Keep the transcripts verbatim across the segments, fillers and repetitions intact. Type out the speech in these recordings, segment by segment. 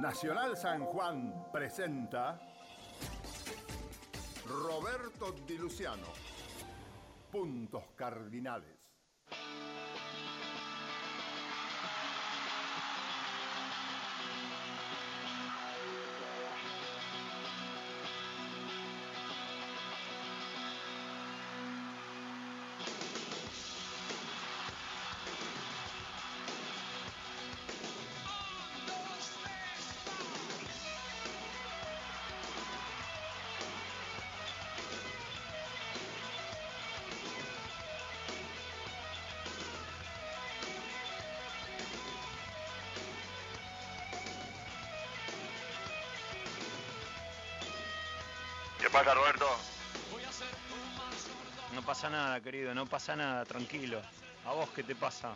Nacional San Juan presenta Roberto Di Luciano, Puntos Cardinales. ¿Qué pasa, Roberto? No pasa nada, querido, no pasa nada, tranquilo. ¿A vos qué te pasa?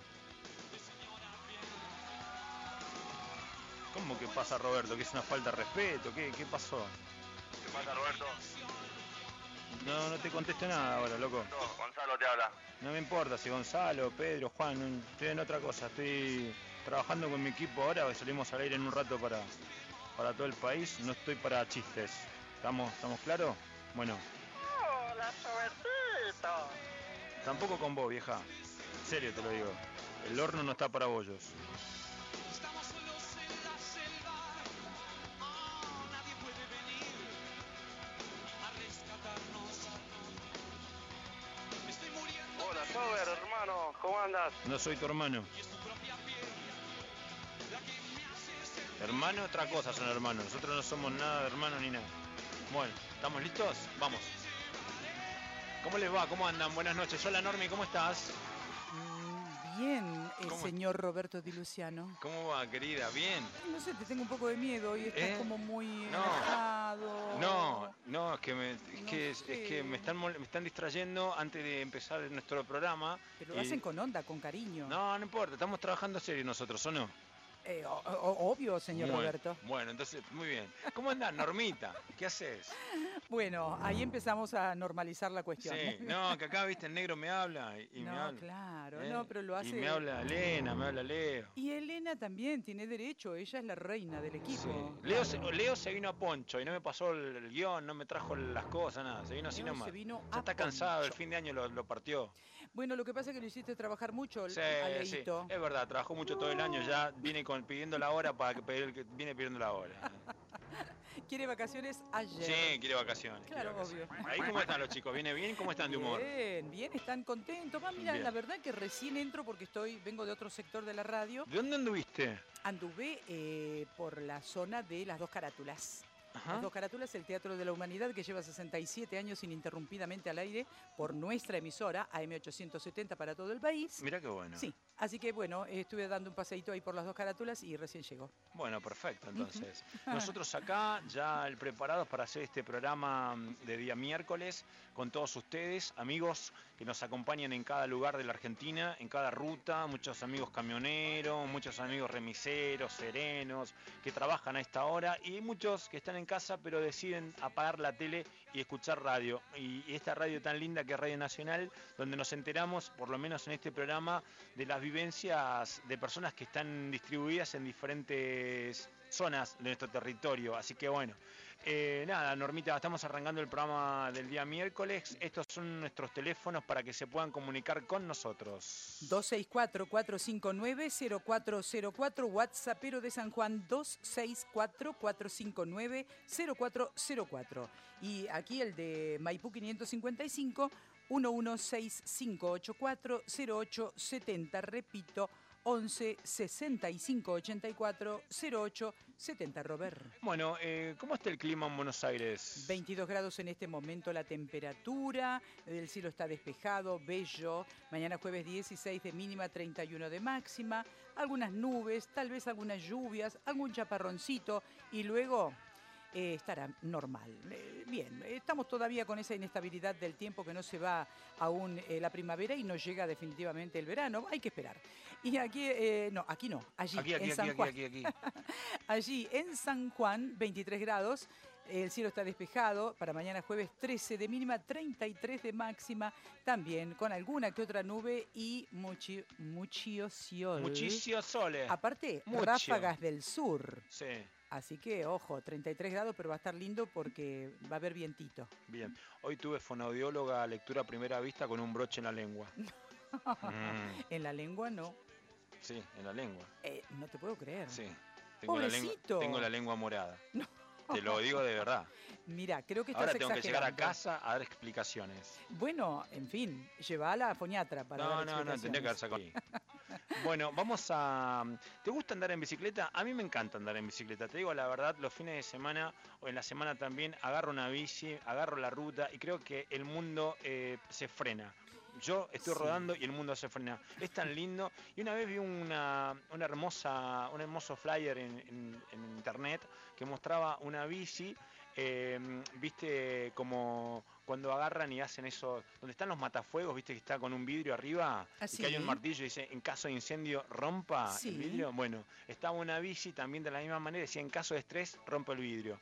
¿Cómo que pasa, Roberto? ¿Que es una falta de respeto? ¿Qué, qué pasó? ¿Qué pasa, Roberto? No, no te contesto nada ahora, loco. No, Gonzalo te habla. No me importa si Gonzalo, Pedro, Juan, no, estoy en otra cosa. Estoy trabajando con mi equipo ahora, salimos al aire en un rato para, para todo el país. No estoy para chistes. ¿Estamos, estamos claros? Bueno. Hola, Robertito. Tampoco con vos, vieja. En serio te lo digo. El horno no está para bollos. Estamos solos en la selva, oh, nadie puede venir a rescatarnos. Me estoy muriendo. Hola, Sober, hermano, ¿cómo andas? No soy tu hermano. Y es tu propia piel la que me hace ser. Hermano, otra cosa son hermanos. Nosotros no somos nada de hermano ni nada. Bueno, ¿estamos listos? Vamos. ¿Cómo les va? ¿Cómo andan? Buenas noches. Hola, Normi, ¿cómo estás? Mm, Bien, el ¿Cómo? señor Roberto Di Luciano. ¿Cómo va, querida? ¿Bien? No sé, te tengo un poco de miedo y estás ¿Eh? como muy No. enojado. No, no, es que me, es No que, es, sé. es que me están mol- me están distrayendo antes de empezar nuestro programa. Pero lo Y- hacen con onda, con cariño. No, no importa, estamos trabajando serio nosotros, ¿o no? Eh, o- o- obvio, señor Bueno, Roberto. Bueno, entonces, muy bien. ¿Cómo andás, Normita? ¿Qué haces? Bueno, ahí empezamos a normalizar la cuestión. Sí, no, que acá, viste, el negro me habla y, y me No, habla. claro, ¿eh? no, pero lo hace- Y me habla Elena, me habla Leo. Y Elena también tiene derecho, ella es la reina del equipo. Sí. Leo, se, Leo se vino a Poncho y no me pasó el, el guión, no me trajo las cosas, nada. Se vino así Leo nomás. se vino Ya a está cansado, el Poncho. fin de año lo, lo partió. Bueno, lo que pasa es que lo hiciste trabajar mucho Sí, a sí, Leito. es verdad, trabajó mucho todo el año, ya viene con, pidiendo la hora para que pedir, que viene pidiendo la hora. Quiere vacaciones ayer. Sí, quiere vacaciones. Claro, quiere vacaciones. obvio. Ahí cómo están los chicos, ¿viene bien? ¿Cómo están de humor? Bien, bien, están contentos. Va, mira, Bien. la verdad que recién entro porque estoy, vengo de otro sector de la radio. ¿De dónde anduviste? Anduve eh, por la zona de las dos carátulas. Ajá. Las dos carátulas, el Teatro de la Humanidad, que lleva sesenta y siete años ininterrumpidamente al aire por nuestra emisora, A M ochocientos setenta para todo el país. Mirá qué bueno. Sí, así que bueno, estuve dando un paseíto ahí por las dos carátulas y recién llegó. Bueno, perfecto, entonces. Nosotros acá ya preparados para hacer este programa de día miércoles con todos ustedes, amigos que nos acompañan en cada lugar de la Argentina, en cada ruta, muchos amigos camioneros, muchos amigos remiseros, serenos, que trabajan a esta hora y muchos que están en casa pero deciden apagar la tele y escuchar radio. Y esta radio tan linda que es Radio Nacional, donde nos enteramos, por lo menos en este programa, de las vivencias de personas que están distribuidas en diferentes zonas de nuestro territorio. Así que bueno, eh, nada, Normita, estamos arrancando el programa del día miércoles. Estos son nuestros teléfonos para que se puedan comunicar con nosotros. dos seis cuatro, cuatro cinco nueve, cero cuatro cero cuatro, WhatsAppero de San Juan dos seis cuatro, cuatro cinco nueve, cero cuatro cero cuatro. Y aquí el de Maipú quinientos cincuenta y cinco, uno uno seis cinco ocho cuatro, cero ocho setenta, repito, once sesenta y cinco ochenta y cuatro, cero ocho setenta, Robert. Bueno, eh, ¿cómo está el clima en Buenos Aires? veintidós grados en este momento la temperatura, el cielo está despejado, bello. Mañana jueves dieciséis de mínima, treinta y uno de máxima, algunas nubes, tal vez algunas lluvias, algún chaparroncito y luego eh, estará normal. Eh, bien, estamos todavía con esa inestabilidad del tiempo que no se va aún eh, la primavera y no llega definitivamente el verano. Hay que esperar. Y aquí, eh, no, aquí no, allí, Aquí, aquí, en aquí, San aquí, Juan. aquí, aquí. Allí en San Juan, veintitrés grados. El cielo está despejado, para mañana jueves trece de mínima, treinta y tres de máxima, también con alguna que otra nube y muchi, muchio sol. Muchísimo sole. Aparte, Mucho. ráfagas del sur. Sí, Así que, ojo, treinta y tres grados, pero va a estar lindo porque va a haber vientito. bien. Hoy tuve fonoaudióloga lectura a primera vista con un broche en la lengua. Mm, En la lengua no. sí, en la lengua. Eh, no te puedo creer. Sí. Tengo la, lengua, Pobrecito. tengo la lengua morada. Te lo digo de verdad. Mira, creo que estás Ahora tengo que llegar a exagerando. casa a dar explicaciones. Bueno, en fin, llévala a foniatra para No, dar no, no, tendría que haber explicaciones. sacado ahí. Bueno, vamos a... ¿Te gusta andar en bicicleta? A mí me encanta andar en bicicleta. Te digo la verdad, los fines de semana o en la semana también agarro una bici, agarro la ruta y creo que el mundo eh, se frena. Yo estoy Sí. rodando y el mundo se frena. Es tan lindo. Y una vez vi una, una hermosa, un hermoso flyer en, en- en internet que mostraba una bici, eh, viste, como cuando agarran y hacen eso, donde están los matafuegos, viste que está con un vidrio arriba Ah, y que hay un sí. martillo y dice, en caso de incendio, rompa Sí. el vidrio. Bueno, estaba una bici también de la misma manera, decía, en caso de estrés, rompe el vidrio.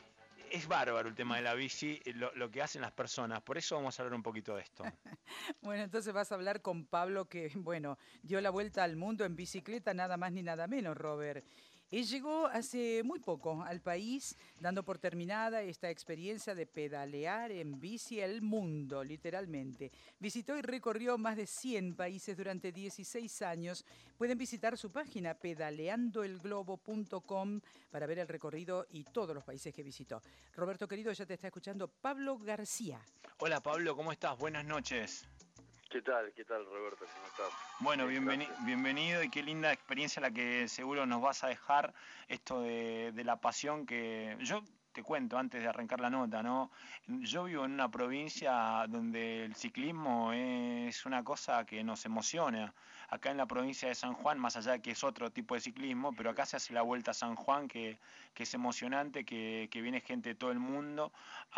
Es bárbaro el tema de la bici, lo, lo que hacen las personas. Por eso vamos a hablar un poquito de esto. Bueno, entonces vas a hablar con Pablo que, bueno, dio la vuelta al mundo en bicicleta, nada más ni nada menos, Robert. Él llegó hace muy poco al país, dando por terminada esta experiencia de pedalear en bici el mundo, literalmente. Visitó y recorrió más de cien países durante dieciséis años. Pueden visitar su página pedaleando el globo punto com para ver el recorrido y todos los países que visitó. Roberto querido, ya te está escuchando Pablo García. Hola Pablo, ¿cómo estás? Buenas noches. ¿Qué tal? ¿Qué tal, Roberto? ¿Cómo estás? Bueno, Bien, bienveni- gracias. bienvenido y qué linda experiencia la que seguro nos vas a dejar, esto de, de la pasión que yo te cuento antes de arrancar la nota, ¿no? Yo vivo en una provincia donde el ciclismo es una cosa que nos emociona. Acá en la provincia de San Juan, más allá de que es otro tipo de ciclismo, pero acá se hace la Vuelta a San Juan, que, que es emocionante, que, que viene gente de todo el mundo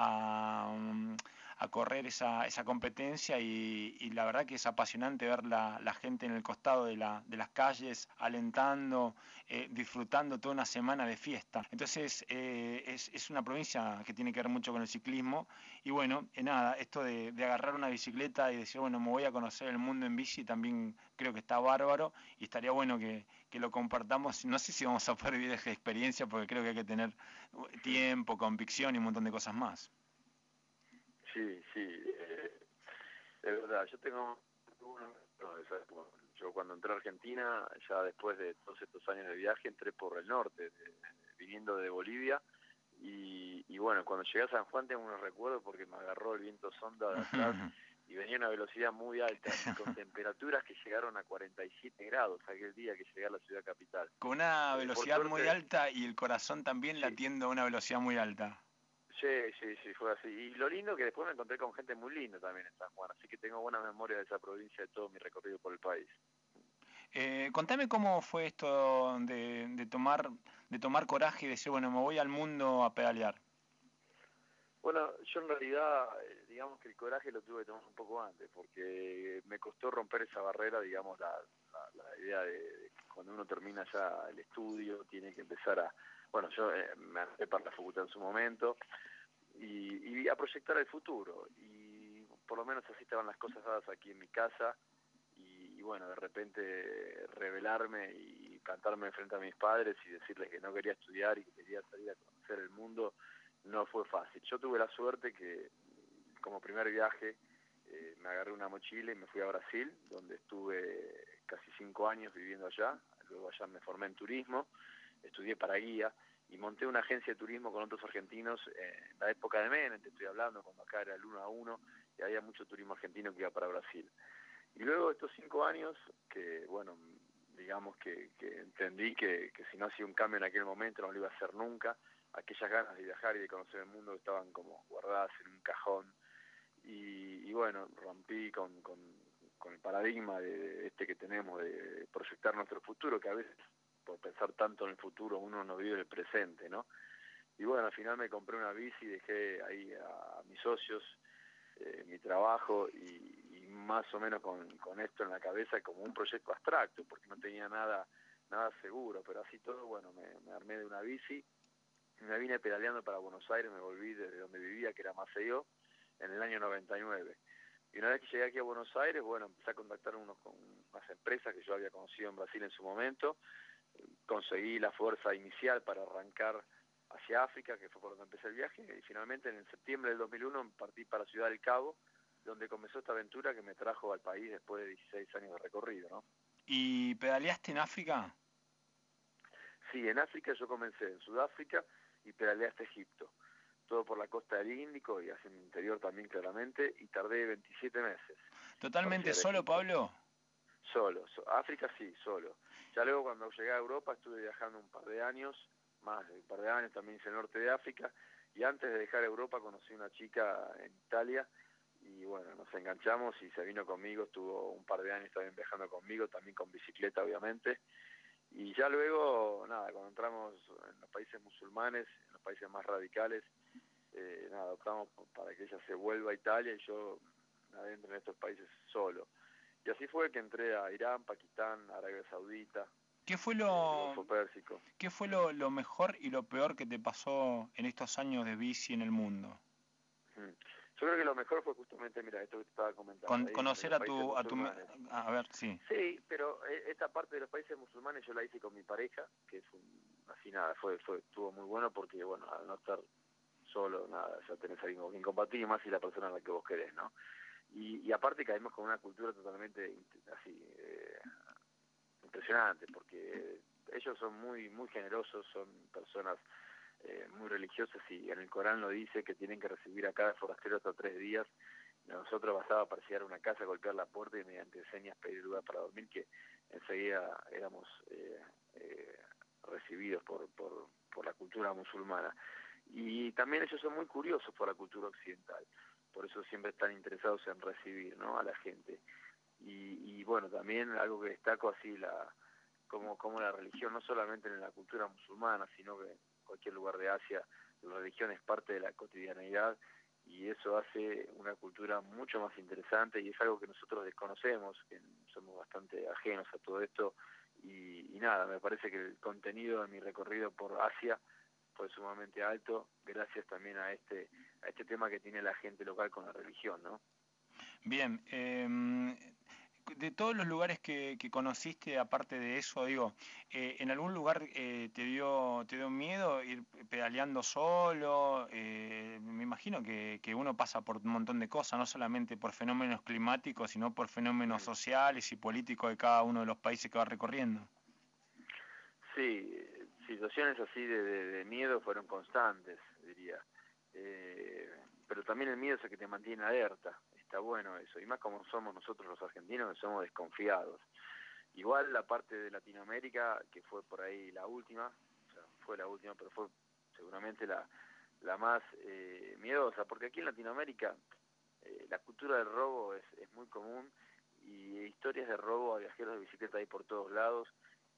a... um, a correr esa, esa competencia y, y la verdad que es apasionante ver la, la gente en el costado de, la, de las calles alentando, eh, disfrutando toda una semana de fiesta. Entonces eh, es, es una provincia que tiene que ver mucho con el ciclismo y bueno, eh, nada, esto de, de agarrar una bicicleta y decir, bueno, me voy a conocer el mundo en bici también creo que está bárbaro y estaría bueno que, que lo compartamos. No sé si vamos a poder vivir esa experiencia porque creo que hay que tener tiempo, convicción y un montón de cosas más. Sí, sí, eh, es verdad. Yo tengo... no, esa- bueno, yo cuando entré a Argentina, ya después de todos estos años de viaje, entré por el norte, de- de- viniendo de Bolivia. Y, y bueno, cuando llegué a San Juan tengo unos recuerdos porque me agarró el viento sonda de atrás y venía a una velocidad muy alta, y con temperaturas que llegaron a cuarenta y siete grados aquel día que llegué a la ciudad capital. Con una Eh, por velocidad suerte- muy alta y el corazón también Sí. latiendo a una velocidad muy alta. Sí, sí, sí, fue así. Y lo lindo que después me encontré con gente muy linda también en San Juan, así que tengo buena memoria de esa provincia, de todo mi recorrido por el país. Eh, contame cómo fue esto de, de tomar de tomar coraje y decir, bueno, me voy al mundo a pedalear. Bueno, yo en realidad, eh, digamos que el coraje lo tuve que tomar un poco antes, porque me costó romper esa barrera, digamos, la, la, la idea de, de que cuando uno termina ya el estudio, tiene que empezar a... Bueno, yo eh, me anoté para la facultad en su momento, y, y a proyectar el futuro, y por lo menos así estaban las cosas dadas aquí en mi casa, y, y bueno, de repente revelarme y plantarme frente a mis padres y decirles que no quería estudiar y que quería salir a conocer el mundo, no fue fácil. Yo tuve la suerte que como primer viaje eh, me agarré una mochila y me fui a Brasil, donde estuve casi cinco años viviendo allá. Luego allá me formé en turismo, estudié para guía y monté una agencia de turismo con otros argentinos eh, en la época de Menem, te estoy hablando, cuando acá era el uno a uno y había mucho turismo argentino que iba para Brasil. Y luego de estos cinco años, que bueno, digamos que, que entendí que, que si no hacía un cambio en aquel momento no lo iba a hacer nunca, aquellas ganas de viajar y de conocer el mundo estaban como guardadas en un cajón y, y bueno, rompí con, con, con el paradigma de, de este que tenemos de proyectar nuestro futuro, que a veces por pensar tanto en el futuro uno no vive el presente, ¿no? Y bueno, al final me compré una bici, dejé ahí a, a mis socios eh, mi trabajo y, y más o menos con, con esto en la cabeza como un proyecto abstracto, porque no tenía nada, nada seguro, pero así todo, bueno, me, me armé de una bici. me vine pedaleando para Buenos Aires, me volví desde donde vivía, que era Maceió, en el año noventa y nueve. Y una vez que llegué aquí a Buenos Aires, bueno, empecé a contactar unos, con unas empresas que yo había conocido en Brasil en su momento, conseguí la fuerza inicial para arrancar hacia África, que fue por donde empecé el viaje, y finalmente en septiembre del dos mil uno partí para Ciudad del Cabo, donde comenzó esta aventura que me trajo al país después de dieciséis años de recorrido, ¿no? ¿Y pedaleaste en África? Sí, en África yo comencé en Sudáfrica y pedaleé hasta Egipto, todo por la costa del Índico y hacia el interior también claramente, y tardé veintisiete meses. ¿Totalmente solo, Pablo? Solo, so, África sí, solo. Ya luego cuando llegué a Europa estuve viajando un par de años, más de un par de años, también hice el norte de África, y antes de dejar Europa conocí una chica en Italia, y bueno, nos enganchamos y se vino conmigo, estuvo un par de años también viajando conmigo, también con bicicleta obviamente, y ya luego, nada, cuando entramos en los países musulmanes, en los países más radicales, eh, nada, optamos para que ella se vuelva a Italia y yo adentro en estos países solo. Y así fue que entré a Irán, Pakistán, Arabia Saudita, ¿Qué fue eh, lo, Golfo Pérsico. ¿qué fue lo, lo mejor y lo peor que te pasó en estos años de bici en el mundo? Mm. Yo creo que lo mejor fue justamente, mira, esto que te estaba comentando. Con, ahí, conocer a tu, a tu... A ver, sí. Sí, pero esta parte de los países musulmanes yo la hice con mi pareja, que es un, así nada, fue, fue, estuvo muy bueno porque, bueno, al no estar solo, nada, ya tenés a alguien con quien compartir, más si la persona a la que vos querés, ¿no? Y, y aparte caímos con una cultura totalmente así eh, impresionante, porque ellos son muy muy generosos, son personas eh, muy religiosas y en el Corán lo dice que tienen que recibir a cada forastero hasta tres días. Nosotros bastaba para llegar a una casa, golpear la puerta y mediante señas pedir lugar para dormir, que enseguida éramos eh, eh, recibidos por, por, por la cultura musulmana. Y también ellos son muy curiosos por la cultura occidental, por eso siempre están interesados en recibir, ¿no?, a la gente. Y, y bueno, también algo que destaco así, la como, como la religión, no solamente en la cultura musulmana, sino que en cualquier lugar de Asia, la religión es parte de la cotidianeidad y eso hace una cultura mucho más interesante y es algo que nosotros desconocemos, que somos bastante ajenos a todo esto y, y nada, me parece que el contenido de mi recorrido por Asia fue sumamente alto, gracias también a este a este tema que tiene la gente local con la religión, ¿no? Bien, eh, de todos los lugares que, que conociste, aparte de eso, digo, eh, ¿en algún lugar eh, te dio te dio miedo ir pedaleando solo? Eh, me imagino que, que uno pasa por un montón de cosas, no solamente por fenómenos climáticos, sino por fenómenos sociales y políticos de cada uno de los países que va recorriendo. Sí, situaciones así de, de, de miedo fueron constantes, diría. Eh, pero también el miedo es el que te mantiene alerta, está bueno eso, y más como somos nosotros los argentinos, que somos desconfiados. Igual la parte de Latinoamérica, que fue por ahí la última, o sea, fue la última, pero fue seguramente la, la más eh, miedosa, porque aquí en Latinoamérica eh, la cultura del robo es, es muy común, y historias de robo a viajeros de bicicleta hay por todos lados,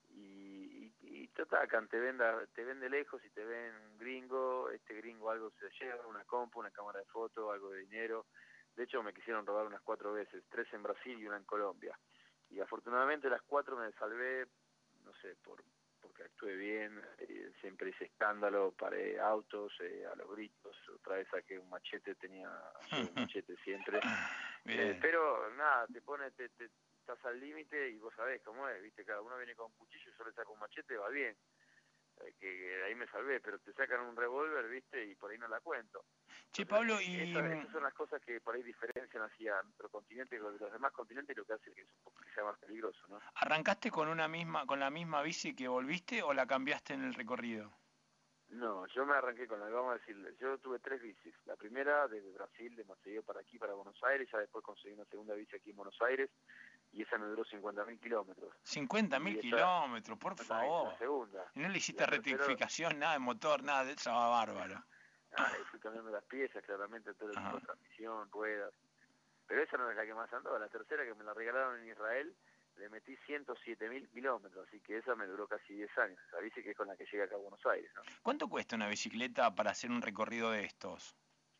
y, y, y te atacan, te, venda, te ven de lejos y te ven un gringo, este gringo algo se lleva, una compu, una cámara de foto, algo de dinero. De hecho me quisieron robar unas cuatro veces, tres en Brasil y una en Colombia. Y afortunadamente las cuatro me salvé, no sé, por porque actué bien, eh, siempre hice escándalo, paré autos eh, a los gritos, otra vez saqué un machete, tenía un machete siempre. Eh, pero nada, te pone, te, te, estás al límite y vos sabés cómo es, viste, cada uno viene con un cuchillo, yo le saco un machete, va bien, eh, que, que ahí me salvé, pero te sacan un revólver, viste, y por ahí no la cuento. Che, Entonces, Pablo, y... Esas, esas son las cosas que por ahí diferencian hacia nuestro continente con los demás continentes, lo que hace que, es un poco, que sea más peligroso, ¿no? ¿Arrancaste con una misma, con la misma bici que volviste o la cambiaste en el recorrido? No, yo me arranqué con la, vamos a decirle, yo tuve tres bicis. La primera desde Brasil, de Maceió para aquí, para Buenos Aires, ya después conseguí una segunda bici aquí en Buenos Aires, y esa me duró cincuenta mil kilómetros. cincuenta mil kilómetros, por favor. La segunda. ¿Y no le hiciste rectificación, tercera... nada de motor, nada de eso? Va bárbaro. Ah, fui cambiando las piezas, claramente, todo el tipo de transmisión, ruedas. Pero esa no es la que más andó. La tercera, que me la regalaron en Israel, le metí ciento siete mil kilómetros, así que esa me duró casi diez años. Esa bici que es con la que llega acá a Buenos Aires, ¿no? ¿Cuánto cuesta una bicicleta para hacer un recorrido de estos?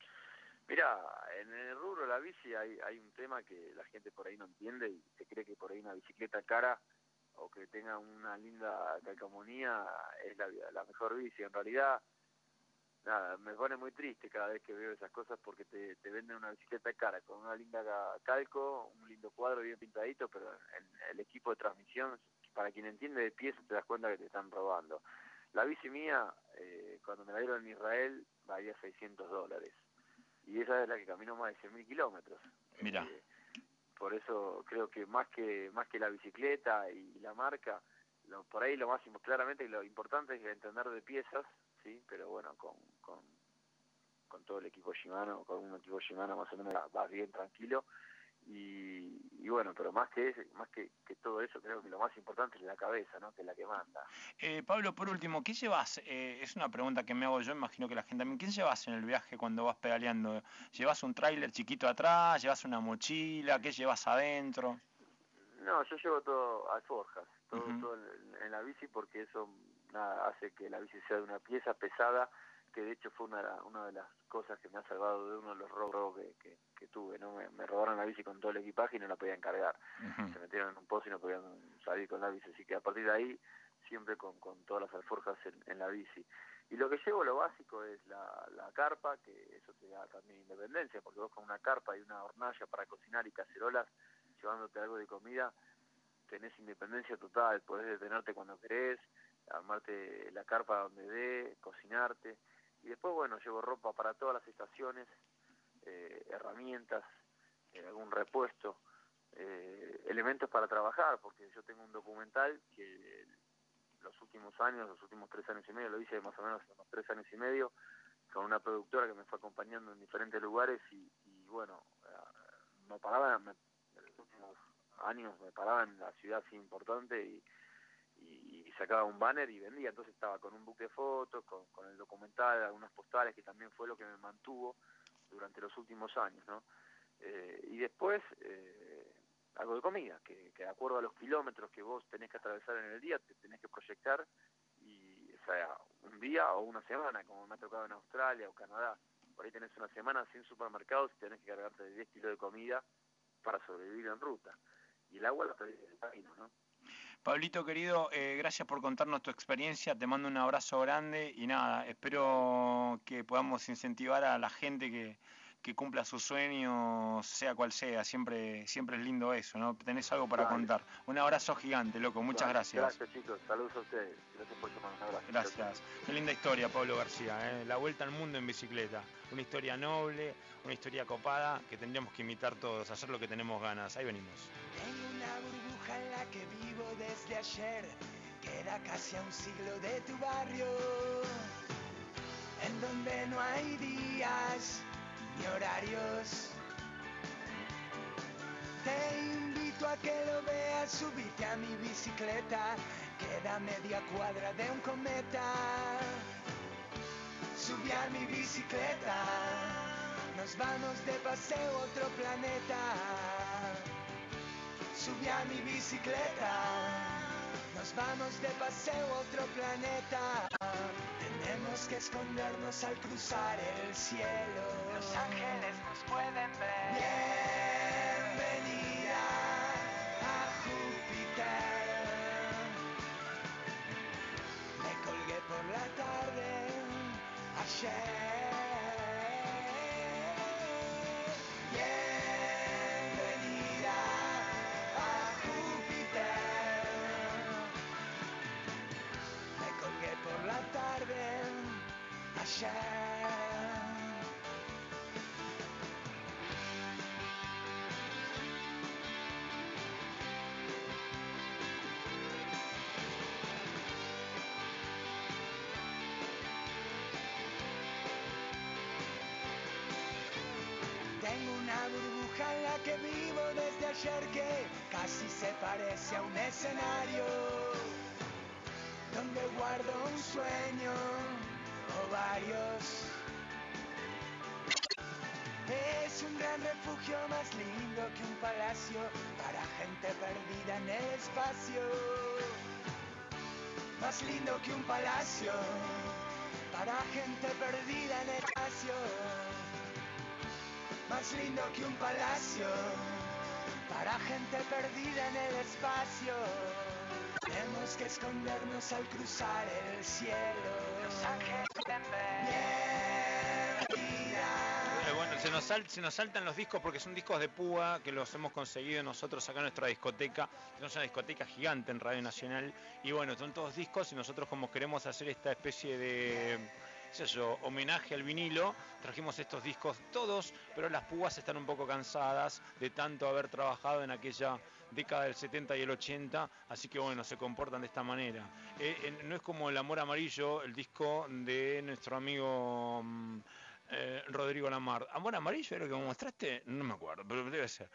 Mirá, en el rubro de la bici hay, hay un tema que la gente por ahí no entiende y se cree que por ahí una bicicleta cara o que tenga una linda calcomanía es la, la mejor bici. En realidad nada, me pone muy triste cada vez que veo esas cosas porque te, te venden una bicicleta cara con una linda ca- calco, un lindo cuadro bien pintadito, pero en el equipo de transmisión, para quien entiende de pies, te das cuenta que te están robando. La bici mía, eh, cuando me la dieron en Israel, valía seiscientos dólares. Y esa es la que camino más de cien mil kilómetros. Mira. Eh, por eso creo que más que más que la bicicleta y la marca, lo, por ahí lo más claramente lo importante es entender de piezas, sí, pero bueno, con, con, con todo el equipo Shimano, con un equipo Shimano más o menos vas bien tranquilo. Y, y bueno, pero más que ese, más que, que todo eso, creo que lo más importante es la cabeza, ¿no? Que es la que manda. Eh, Pablo, por último, ¿qué llevas? Eh, es una pregunta que me hago yo, imagino que la gente también. ¿Qué llevas en el viaje cuando vas pedaleando? ¿Llevas un tráiler chiquito atrás? ¿Llevas una mochila? ¿Qué llevas adentro? No, yo llevo todo alforjas, todo, Uh-huh. todo en, en la bici, porque eso nada, hace que la bici sea de una pieza pesada, que de hecho fue una, una de las cosas que me ha salvado de uno de los robos que, que, que tuve, ¿no? Me, me robaron la bici con todo el equipaje y no la podían cargar. Uh-huh. Se metieron en un pozo y no podían salir con la bici, así que a partir de ahí siempre con, con todas las alforjas en, en la bici. Y lo que llevo, lo básico, es la, la carpa, que eso te da también independencia, porque vos con una carpa y una hornalla para cocinar y cacerolas, llevándote algo de comida, tenés independencia total, podés detenerte cuando querés, armarte la carpa donde dé, cocinarte. Y después, bueno, llevo ropa para todas las estaciones, eh, herramientas, eh, algún repuesto, eh, elementos para trabajar, porque yo tengo un documental que los últimos años, los últimos tres años y medio, lo hice más o menos unos tres años y medio, con una productora que me fue acompañando en diferentes lugares y, y bueno, no paraba, me, en los últimos años me paraba en la ciudad así importante y, y, y sacaba un banner y vendía, entonces estaba con un book de fotos, con, con el documental, algunas postales, que también fue lo que me mantuvo durante los últimos años, ¿no? Eh, y después eh, algo de comida, que, que de acuerdo a los kilómetros que vos tenés que atravesar en el día, te tenés que proyectar, y, o sea, un día o una semana, como me ha tocado en Australia o Canadá. Por ahí tenés una semana sin supermercados y tenés que cargarte de diez kilos de comida para sobrevivir en ruta. Y el agua la tenés en el camino, ¿no? Pablito querido, eh, gracias por contarnos tu experiencia, te mando un abrazo grande y nada, espero que podamos incentivar a la gente que, que cumpla sus sueños, sea cual sea, siempre siempre es lindo eso, ¿no? Tenés algo para Dale. contar. Un abrazo gigante, loco, muchas Dale. gracias. Gracias, chicos, saludos a ustedes, gracias por llamar, un abrazo. Gracias. Qué linda historia, Pablo García, ¿eh? La vuelta al mundo en bicicleta. Una historia noble, una historia copada que tendríamos que imitar todos, hacer lo que tenemos ganas. Ahí venimos. Tengo una burbuja en la que vivo desde ayer, queda casi a un siglo de tu barrio, en donde no hay días ni horarios. Te invito a que lo veas, subite a mi bicicleta, queda media cuadra de un cometa. Subí a mi bicicleta, nos vamos de paseo a otro planeta. Subí a mi bicicleta, nos vamos de paseo a otro planeta. Tenemos que escondernos al cruzar el cielo. Los ángeles nos pueden ver. Bienvenida a Júpiter. Me colgué por la tarde ayer. Por la tarde ayer. Tengo una burbuja en la que vivo desde ayer que casi se parece a un escenario donde guardo un sueño o varios. Es un gran refugio, más lindo que un palacio para gente perdida en el espacio. Más lindo que un palacio para gente perdida en el espacio. Más lindo que un palacio para gente perdida en el espacio. Tenemos que escondernos al cruzar el cielo. Los ángeles ven. Se nos, sal, se nos saltan los discos porque son discos de púa que los hemos conseguido nosotros acá en nuestra discoteca. Tenemos una discoteca gigante en Radio Nacional y bueno, son todos discos y nosotros como queremos hacer esta especie de, qué sé yo, homenaje al vinilo, trajimos estos discos todos, pero las púas están un poco cansadas de tanto haber trabajado en aquella década del setenta y el ochenta, así que bueno, se comportan de esta manera. Eh, eh, no es como El Amor Amarillo, el disco de nuestro amigo... Mmm, Eh, Rodrigo Lamar. ¿Amor Amarillo era lo que me mostraste? No me acuerdo, pero debe ser.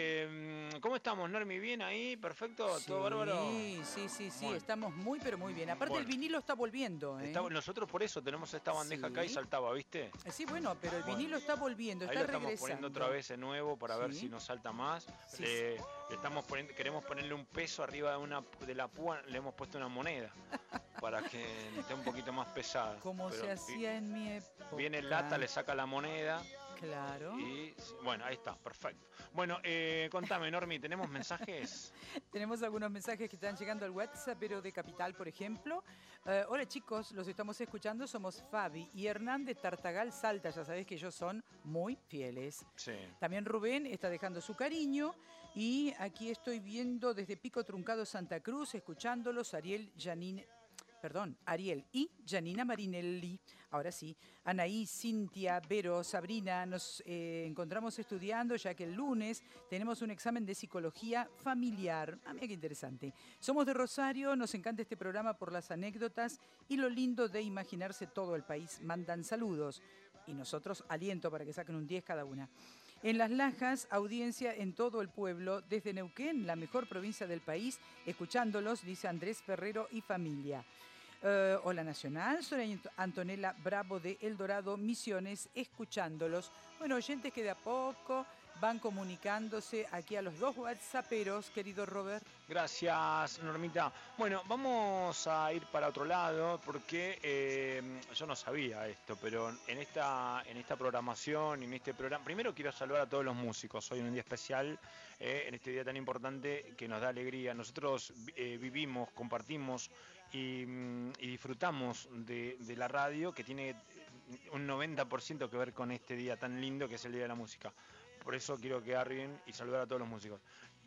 Eh, ¿Cómo estamos, Normi? ¿Bien ahí? ¿Perfecto? Sí, ¿Todo bárbaro? sí, sí, sí, Bueno. estamos muy, pero muy bien. Aparte Bueno. el vinilo está volviendo, ¿eh? Está, nosotros por eso tenemos esta bandeja Sí. acá y saltaba, ¿viste? Eh, Sí, bueno, pero el Bueno. vinilo está volviendo, Ahí está lo estamos regresando. poniendo otra vez de nuevo para ver Sí. si nos salta más. Sí, Le, le estamos poniendo, queremos ponerle un peso arriba de una de la púa, le hemos puesto una moneda para que esté un poquito más pesada. Como Pero se hacía en mi época. Viene el lata, le saca la moneda. Claro. Y bueno, ahí está, perfecto. Bueno, eh, contame, Normi, ¿tenemos mensajes? Tenemos algunos mensajes que están llegando al WhatsApp, pero de Capital, por ejemplo. Eh, hola chicos, los estamos escuchando, somos Fabi y Hernán de Tartagal, Salta. Ya sabéis que ellos son muy fieles. Sí. También Rubén está dejando su cariño. Y aquí estoy viendo desde Pico Truncado, Santa Cruz, escuchándolos, Ariel, Janine... Perdón, Ariel y Janina Marinelli. Ahora sí, Anaí, Cintia, Vero, Sabrina, nos eh, encontramos estudiando ya que el lunes tenemos un examen de psicología familiar. Ah, mira qué interesante. Somos de Rosario, nos encanta este programa por las anécdotas y lo lindo de imaginarse todo el país. Mandan saludos y nosotros aliento para que saquen un diez cada una. En Las Lajas, audiencia en todo el pueblo, desde Neuquén, la mejor provincia del país, escuchándolos, dice Andrés Ferrero y familia. Uh, hola Nacional, soy Antonella Bravo de El Dorado, Misiones, escuchándolos. Bueno, oyentes que de a poco van comunicándose aquí a los dos whatsapperos, querido Robert. Gracias, Normita. Bueno, vamos a ir para otro lado porque eh, yo no sabía esto, pero en esta, en esta programación, en este programa, primero quiero saludar a todos los músicos. Hoy en un día especial, eh, en este día tan importante que nos da alegría. Nosotros eh, vivimos, compartimos y, y disfrutamos de, de la radio, que tiene un noventa por ciento que ver con este día tan lindo que es el Día de la Música. Por eso quiero quedar bien y saludar a todos los músicos.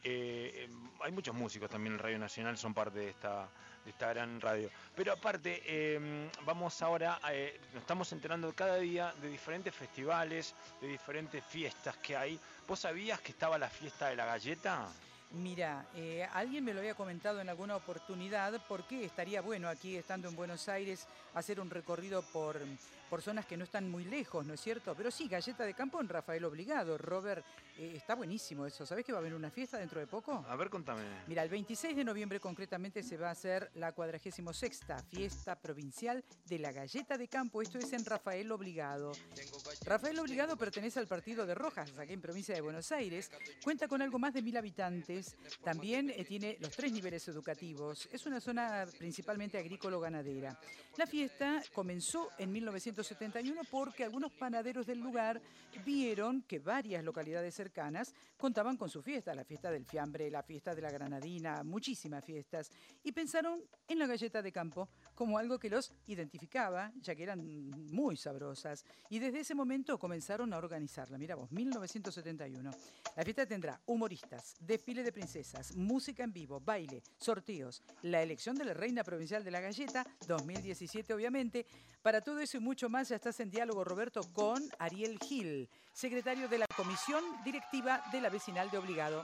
Eh, hay muchos músicos también en Radio Nacional, son parte de esta, de esta gran radio. Pero aparte, eh, vamos ahora, eh, nos estamos enterando cada día de diferentes festivales, de diferentes fiestas que hay. ¿Vos sabías que estaba la fiesta de la galleta? Mira, eh, alguien me lo había comentado en alguna oportunidad, porque estaría bueno aquí, estando en Buenos Aires, hacer un recorrido por, por zonas que no están muy lejos, ¿no es cierto? Pero sí, Galleta de Campo en Rafael Obligado. Robert, eh, está buenísimo eso. ¿Sabés que va a haber una fiesta dentro de poco? A ver, contame. Mira, el veintiséis de noviembre concretamente se va a hacer la cuadragésima sexta Fiesta Provincial de la Galleta de Campo. Esto es en Rafael Obligado. Rafael Obligado pertenece al partido de Rojas, aquí en provincia de Buenos Aires. Cuenta con algo más de mil habitantes. También eh, tiene los tres niveles educativos. Es una zona principalmente agrícola-ganadera. La fiesta comenzó en mil novecientos setenta y uno porque algunos panaderos del lugar vieron que varias localidades cercanas contaban con su fiesta, la fiesta del fiambre, la fiesta de la granadina, muchísimas fiestas, y pensaron en la galleta de campo como algo que los identificaba, ya que eran muy sabrosas, y desde ese momento comenzaron a organizarla. Mira vos, mil novecientos setenta y uno. La fiesta tendrá humoristas, desfile de princesas, música en vivo, baile, sorteos, la elección de la reina provincial de la galleta, dos mil diecisiete obviamente. Para todo eso y mucho más ya estás en diálogo, Roberto, con Ariel Gil, secretario de la Comisión Directiva de la Vecinal de Obligado.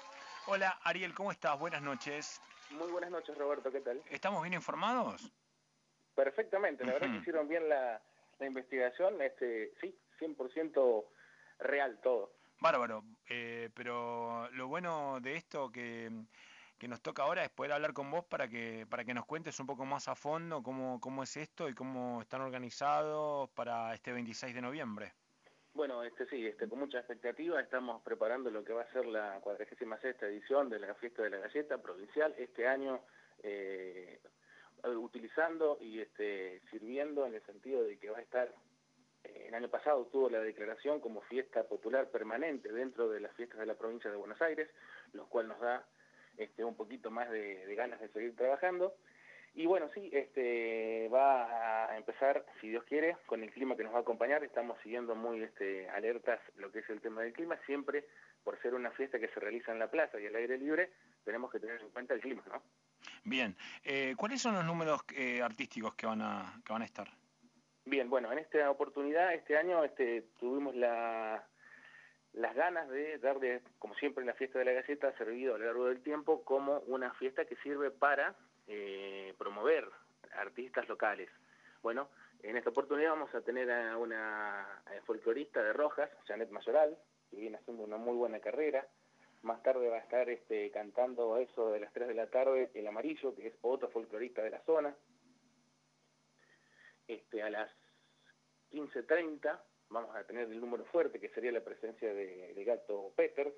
Hola, Ariel, ¿cómo estás? Buenas noches. Muy buenas noches, Roberto, ¿qué tal? ¿Estamos bien informados? Perfectamente, la Uh-huh. verdad que hicieron bien la, la investigación, este, sí, cien por ciento real todo. Bárbaro, eh, pero lo bueno de esto que, que nos toca ahora es poder hablar con vos para que para que nos cuentes un poco más a fondo cómo, cómo es esto y cómo están organizados para este veintiséis de noviembre. Bueno, este sí, este, con mucha expectativa estamos preparando lo que va a ser la cuadragésima sexta edición de la Fiesta de la Galleta Provincial, este año eh, utilizando y este, sirviendo en el sentido de que va a estar. El año pasado tuvo la declaración como fiesta popular permanente dentro de las fiestas de la provincia de Buenos Aires, lo cual nos da este, un poquito más de, de ganas de seguir trabajando. Y bueno, sí, este, va a empezar empezar, si Dios quiere, con el clima que nos va a acompañar. Estamos siguiendo muy este, alertas lo que es el tema del clima. Siempre, por ser una fiesta que se realiza en la plaza y al aire libre, tenemos que tener en cuenta el clima, ¿no? Bien. Eh, ¿Cuáles son los números eh, artísticos que van a que van a estar? Bien, bueno, en esta oportunidad, este año, este, tuvimos la, las ganas de darle, como siempre en la fiesta de la galleta, servido a lo largo del tiempo como una fiesta que sirve para eh, promover artistas locales. Bueno, en esta oportunidad vamos a tener a una folclorista de Rojas, Janet Mayoral, que viene haciendo una muy buena carrera. Más tarde va a estar este, cantando eso de las tres de la tarde, El Amarillo, que es otro folclorista de la zona. Este, a las quince treinta vamos a tener el número fuerte, que sería la presencia de, de Gato Peters.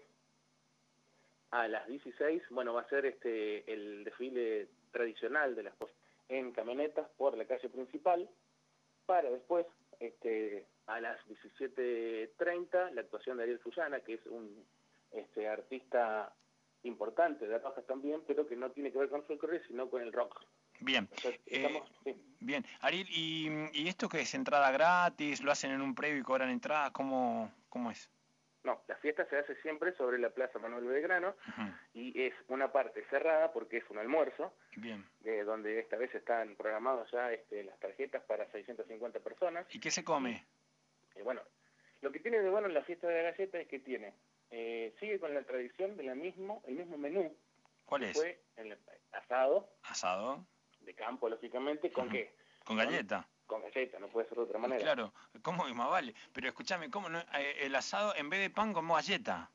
A las dieciséis, bueno, va a ser este el desfile tradicional de las en camionetas por la calle principal, para después, este, a las diecisiete treinta, la actuación de Ariel Fullana, que es un este, artista importante de Rojas también, pero que no tiene que ver con folclore, sino con el rock. Bien, o sea, estamos, eh, sí. bien. Ariel, ¿y, ¿y esto que es entrada gratis? ¿Lo hacen en un previo y cobran entradas? ¿Cómo, cómo es? No, la fiesta se hace siempre sobre la Plaza Manuel Belgrano, Uh-huh. y es una parte cerrada porque es un almuerzo, Bien. de donde esta vez están programados ya este, las tarjetas para seiscientas cincuenta personas. ¿Y qué se come? Y, eh, bueno, lo que tiene de bueno en la fiesta de la galleta es que tiene, eh, sigue con la tradición de la mismo, el mismo menú. ¿Cuál que es? Fue el asado, Asado. de campo, lógicamente, ¿con Uh-huh. qué? Con galleta. Con galleta, no puede ser de otra manera. Claro, ¿cómo que más vale? Pero escúchame, ¿cómo no? Eh, el asado en vez de pan como galleta?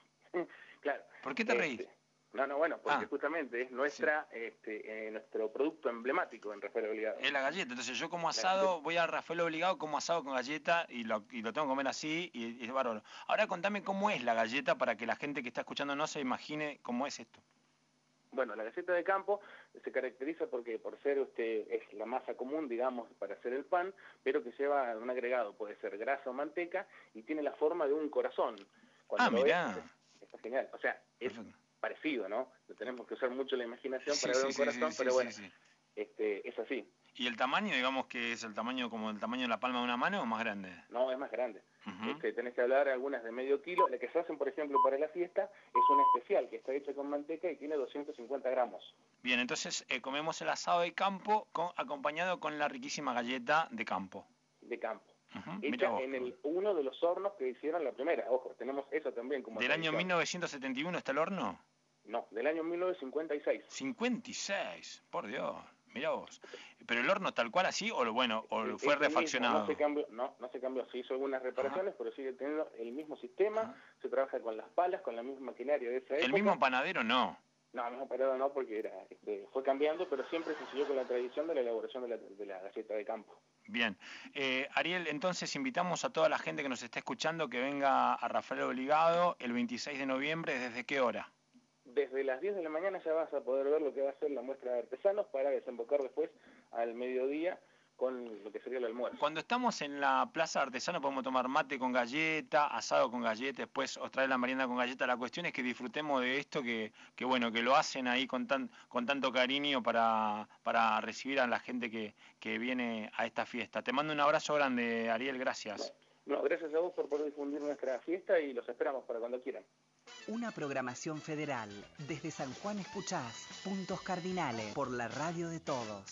Claro. ¿Por qué te Este, reís? No, no, bueno, porque Ah, justamente es nuestra, sí. este, eh, nuestro producto emblemático en Rafael Obligado. Es la galleta, entonces yo como asado, voy a Rafael Obligado, como asado con galleta y lo, y lo tengo que comer así y, y es bárbaro. Ahora contame cómo es la galleta para que la gente que está escuchando no se imagine cómo es esto. Bueno, la galleta de campo se caracteriza porque por ser usted es la masa común, digamos, para hacer el pan, pero que lleva un agregado, puede ser grasa o manteca, y tiene la forma de un corazón. Cuando Ah, lo mirá. ves, está genial. O sea, es Perfecto. parecido, ¿no? Tenemos que usar mucho la imaginación Sí, para sí, ver un sí, corazón, sí, pero sí, bueno, sí, sí. Este, es así. ¿Y el tamaño, digamos que es el tamaño como el tamaño de la palma de una mano o más grande? No, es más grande. Uh-huh. Este, tenés que hablar algunas de medio kilo. La que se hacen, por ejemplo, para la fiesta es una especial que está hecha con manteca y tiene doscientos cincuenta gramos. Bien, entonces eh, comemos el asado de campo con, acompañado con la riquísima galleta de campo. De campo. Uh-huh. Hecha en el, uno de los hornos que hicieron la primera. Ojo, tenemos eso también como ¿Del tradición. año mil novecientos setenta y uno está el horno? No, del año mil novecientos cincuenta y seis. cincuenta y seis, por Dios, mirá vos. ¿Pero el horno tal cual así o lo bueno o El, fue el mismo, refaccionado? no se cambió, no, no se cambió, se hizo algunas reparaciones, Ajá. pero sigue teniendo el mismo sistema, Ajá. se trabaja con las palas, con la misma maquinaria de esa época. ¿El mismo panadero no? No, el mismo panadero no, porque era, este, fue cambiando, pero siempre se siguió con la tradición de la elaboración de la, de la galleta de campo. Bien. Eh, Ariel, entonces invitamos a toda la gente que nos está escuchando que venga a Rafael Obligado el veintiséis de noviembre, ¿desde qué hora? Desde las diez de la mañana ya vas a poder ver lo que va a ser la muestra de artesanos para desembocar después al mediodía con lo que sería el almuerzo. Cuando estamos en la plaza de artesanos podemos tomar mate con galleta, asado con galleta, después os trae la merienda con galleta. La cuestión es que disfrutemos de esto, que, que bueno, que lo hacen ahí con tan, con tanto cariño para, para recibir a la gente que, que viene a esta fiesta. Te mando un abrazo grande, Ariel, gracias. No, no, gracias a vos por poder difundir nuestra fiesta y los esperamos para cuando quieran. Una programación federal. Desde San Juan escuchás Puntos Cardinales por la radio de todos.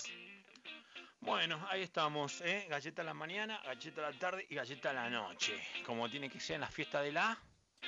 Bueno, ahí estamos, ¿eh? Galleta a la mañana, galleta a la tarde y galleta a la noche. Como tiene que ser en la fiesta de la...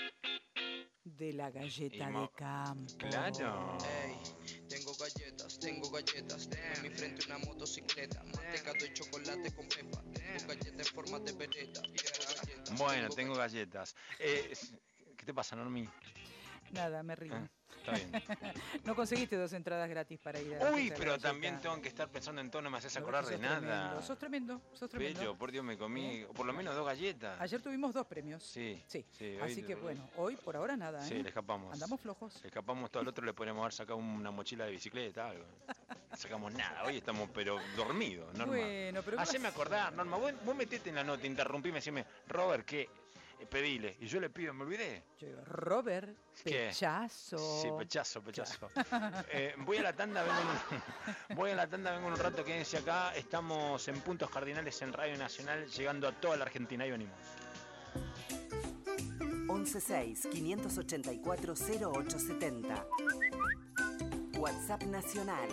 De la galleta mo... de campo. Claro. Ey, tengo galletas, tengo galletas. Tengo en mi frente una motocicleta. Manteca de chocolate con pepa. Tengo galletas en forma de pereta. Galletas, bueno, tengo galletas. Eh, ¿Qué te pasa, Normi? Nada, me río. ¿Eh? Está bien. No conseguiste dos entradas gratis para ir a la Uy, pero galleta. también tengo que estar pensando en todo, no me haces No, acordar sos de tremendo, nada. Sos tremendo, sos tremendo. Bello, por Dios, me comí por lo menos dos galletas. Ayer tuvimos dos premios. Sí, sí. sí Así hoy, que bueno, hoy por ahora nada, ¿eh? Sí, le escapamos. Andamos flojos. Le escapamos todo el otro, le podríamos haber sacado una mochila de bicicleta, algo. No sacamos nada, hoy estamos pero dormidos, Norma. Bueno, pero... Haceme acordar, Norma, vos, vos metete en la nota, interrumpime, decime, Robert, que eh, pedile. Y yo le pido, me olvidé. Robert, ¿Qué? pechazo. Sí, pechazo, pechazo. Eh, voy a la tanda, vengo en un, voy a la tanda, vengo en un rato, quédense acá. Estamos en Puntos Cardinales en Radio Nacional, llegando a toda la Argentina. Ahí venimos. once seis, quinientos ochenta y cuatro, cero ocho setenta. WhatsApp Nacional.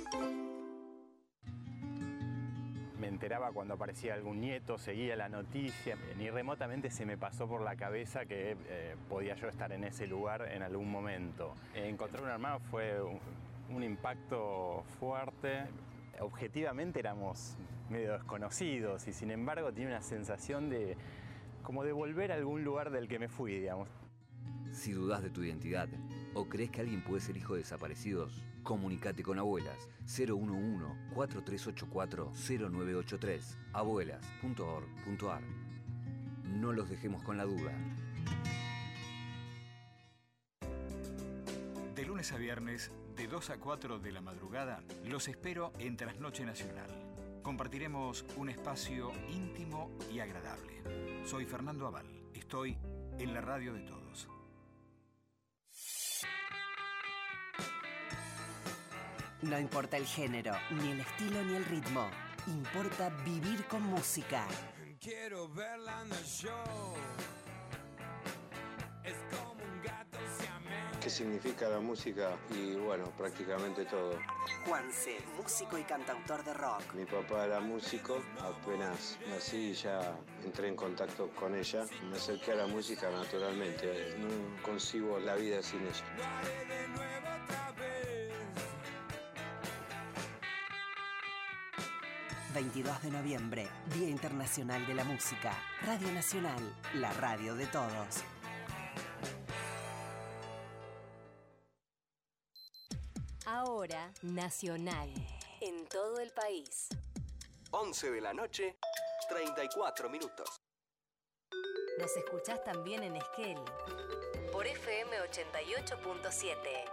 Me enteraba cuando aparecía algún nieto, seguía la noticia. Ni remotamente se me pasó por la cabeza que eh, podía yo estar en ese lugar en algún momento. Encontrar un hermano fue un, un impacto fuerte. Objetivamente éramos medio desconocidos y sin embargo tiene una sensación de como de volver a algún lugar del que me fui, digamos. Si dudas de tu identidad o crees que alguien puede ser hijo de desaparecidos, comunicate con Abuelas cero uno uno, cuatro tres ocho cuatro, cero nueve ocho tres, abuelas punto org punto ar. No los dejemos con la duda. De lunes a viernes, de dos a cuatro de la madrugada, los espero en Trasnoche Nacional. Compartiremos un espacio íntimo y agradable. Soy Fernando Aval. Estoy en la radio de todos. No importa el género, ni el estilo, ni el ritmo. Importa vivir con música. Quiero verla en el show. Es como un gato siamés. ¿Qué significa la música? Y bueno, prácticamente todo. Juanse, músico y cantautor de rock. Mi papá era músico, apenas nací y ya entré en contacto con ella. Me acerqué a la música naturalmente, no concibo la vida sin ella. Lo haré de nuevo otra vez. veintidós de noviembre, Día Internacional de la Música. Radio Nacional, la radio de todos. Ahora, Nacional, en todo el país. once de la noche, treinta y cuatro minutos. Nos escuchás también en Esquel, por F M ochenta y ocho punto siete.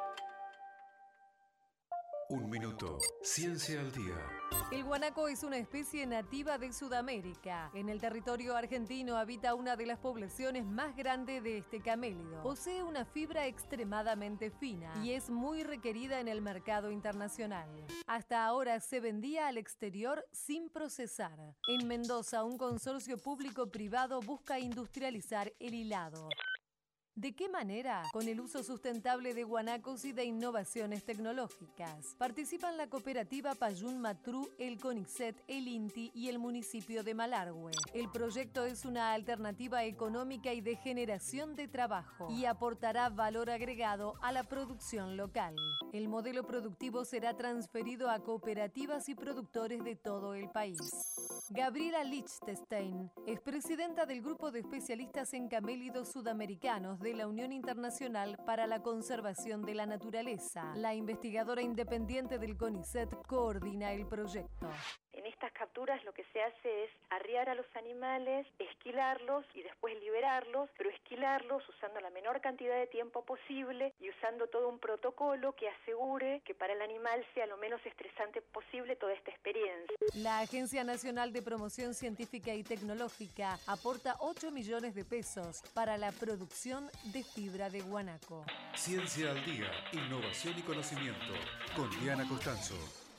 Un minuto. Ciencia al día. El guanaco es una especie nativa de Sudamérica. En el territorio argentino habita una de las poblaciones más grandes de este camélido. Posee una fibra extremadamente fina y es muy requerida en el mercado internacional. Hasta ahora se vendía al exterior sin procesar. En Mendoza, un consorcio público-privado busca industrializar el hilado. ¿De qué manera? Con el uso sustentable de guanacos y de innovaciones tecnológicas. Participan la cooperativa Payún Matru, el CONICET, el INTI y el municipio de Malargüe. El proyecto es una alternativa económica y de generación de trabajo y aportará valor agregado a la producción local. El modelo productivo será transferido a cooperativas y productores de todo el país. Gabriela Lichtenstein es presidenta del Grupo de Especialistas en Camélidos Sudamericanos de la Unión Internacional para la Conservación de la Naturaleza. La investigadora independiente del CONICET coordina el proyecto. En estas capturas lo que se hace es arriar a los animales, esquilarlos y después liberarlos, pero esquilarlos usando la menor cantidad de tiempo posible y usando todo un protocolo que asegure que para el animal sea lo menos estresante posible toda esta experiencia. La Agencia Nacional de Promoción Científica y Tecnológica aporta ocho millones de pesos para la producción de fibra de guanaco. Ciencia al día. Innovación y conocimiento. Con Diana Costanzo.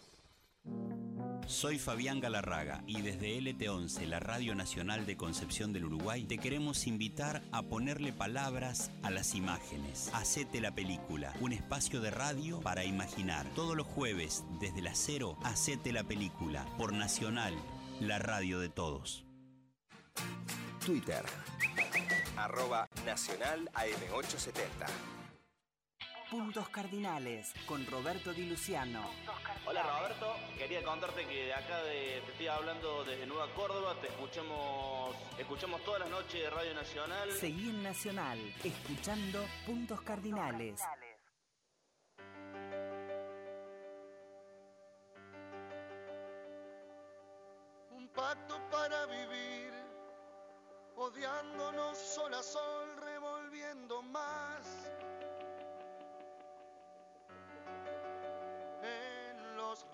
Soy Fabián Galarraga y desde L T once, la Radio Nacional de Concepción del Uruguay, te queremos invitar a ponerle palabras a las imágenes. Hacete la película, un espacio de radio para imaginar. Todos los jueves, desde las cero, Hacete la película, por Nacional, la radio de todos. Twitter, arroba Nacional A M ochocientos setenta. Puntos Cardinales, con Roberto Di Luciano. Hola Roberto, quería contarte que de acá de, te estoy hablando desde Nueva Córdoba, te escuchamos, escuchamos todas las noches de Radio Nacional. Seguí en Nacional, escuchando Puntos Cardinales. Un pacto para vivir, odiándonos sol a sol, revolviendo más. En los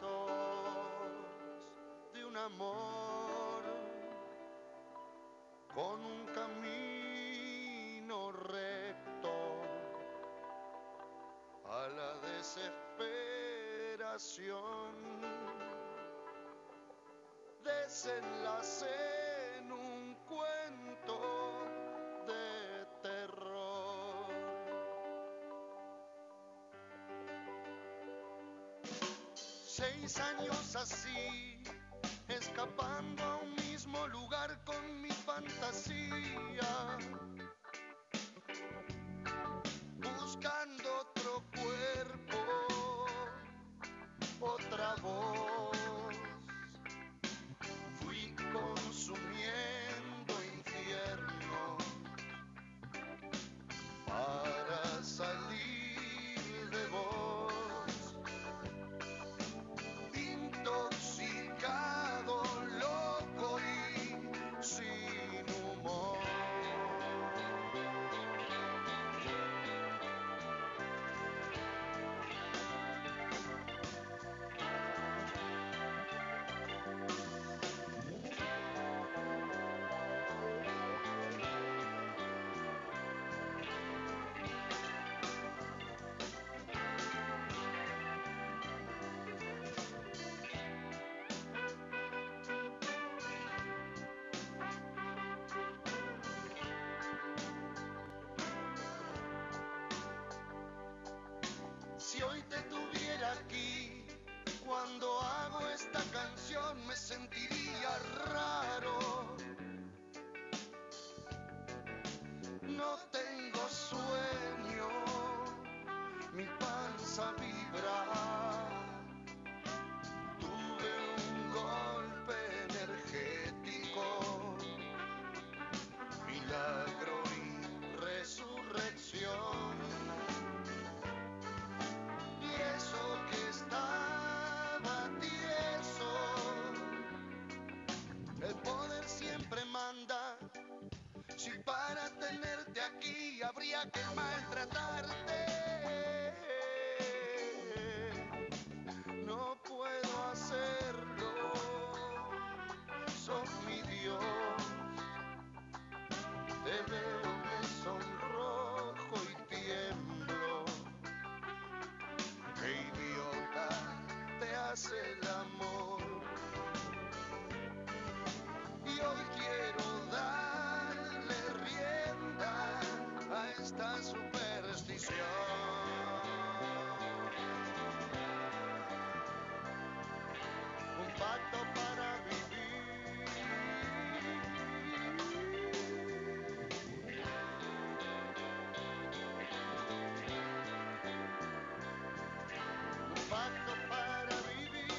restos de un amor con un camino recto a la desesperación. Desenlace en un cuento de terror. Seis años así, escapando a un mismo lugar con mi fantasía, buscando otro cuerpo, otra voz. Fui consumiendo infierno para salir de vos, intoxicado, loco y sin humor. Si hoy te tuviera aquí, cuando hago esta canción me sentiría raro. No tengo sueño, mi panza vibra. Tuve un golpe energético, milagro y resurrección. Y eso que estaba tieso, el poder siempre manda. Si para tenerte aquí habría que maltratarte, no puedo hacerlo. Sos mi Dios, te veo, me sonrojo y tiemblo. Qué idiota te hace el amor. Y hoy quiero darle rienda a esta superstición. Un pacto para vivir. Un pacto para vivir.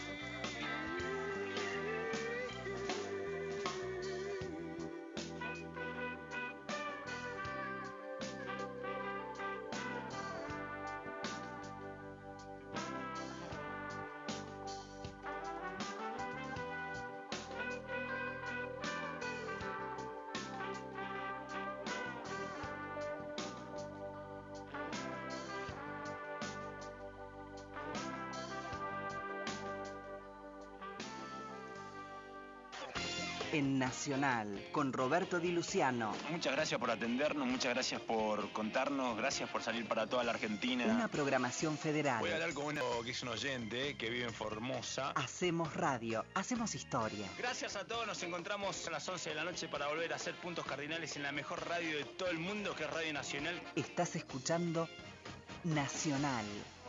En Nacional, con Roberto Di Luciano. Muchas gracias por atendernos, muchas gracias por contarnos, gracias por salir para toda la Argentina. Una programación federal. Voy a hablar con uno que es un oyente que vive en Formosa. Hacemos radio, hacemos historia. Gracias a todos, nos encontramos a las once de la noche para volver a hacer Puntos Cardinales en la mejor radio de todo el mundo, que es Radio Nacional. Estás escuchando Nacional.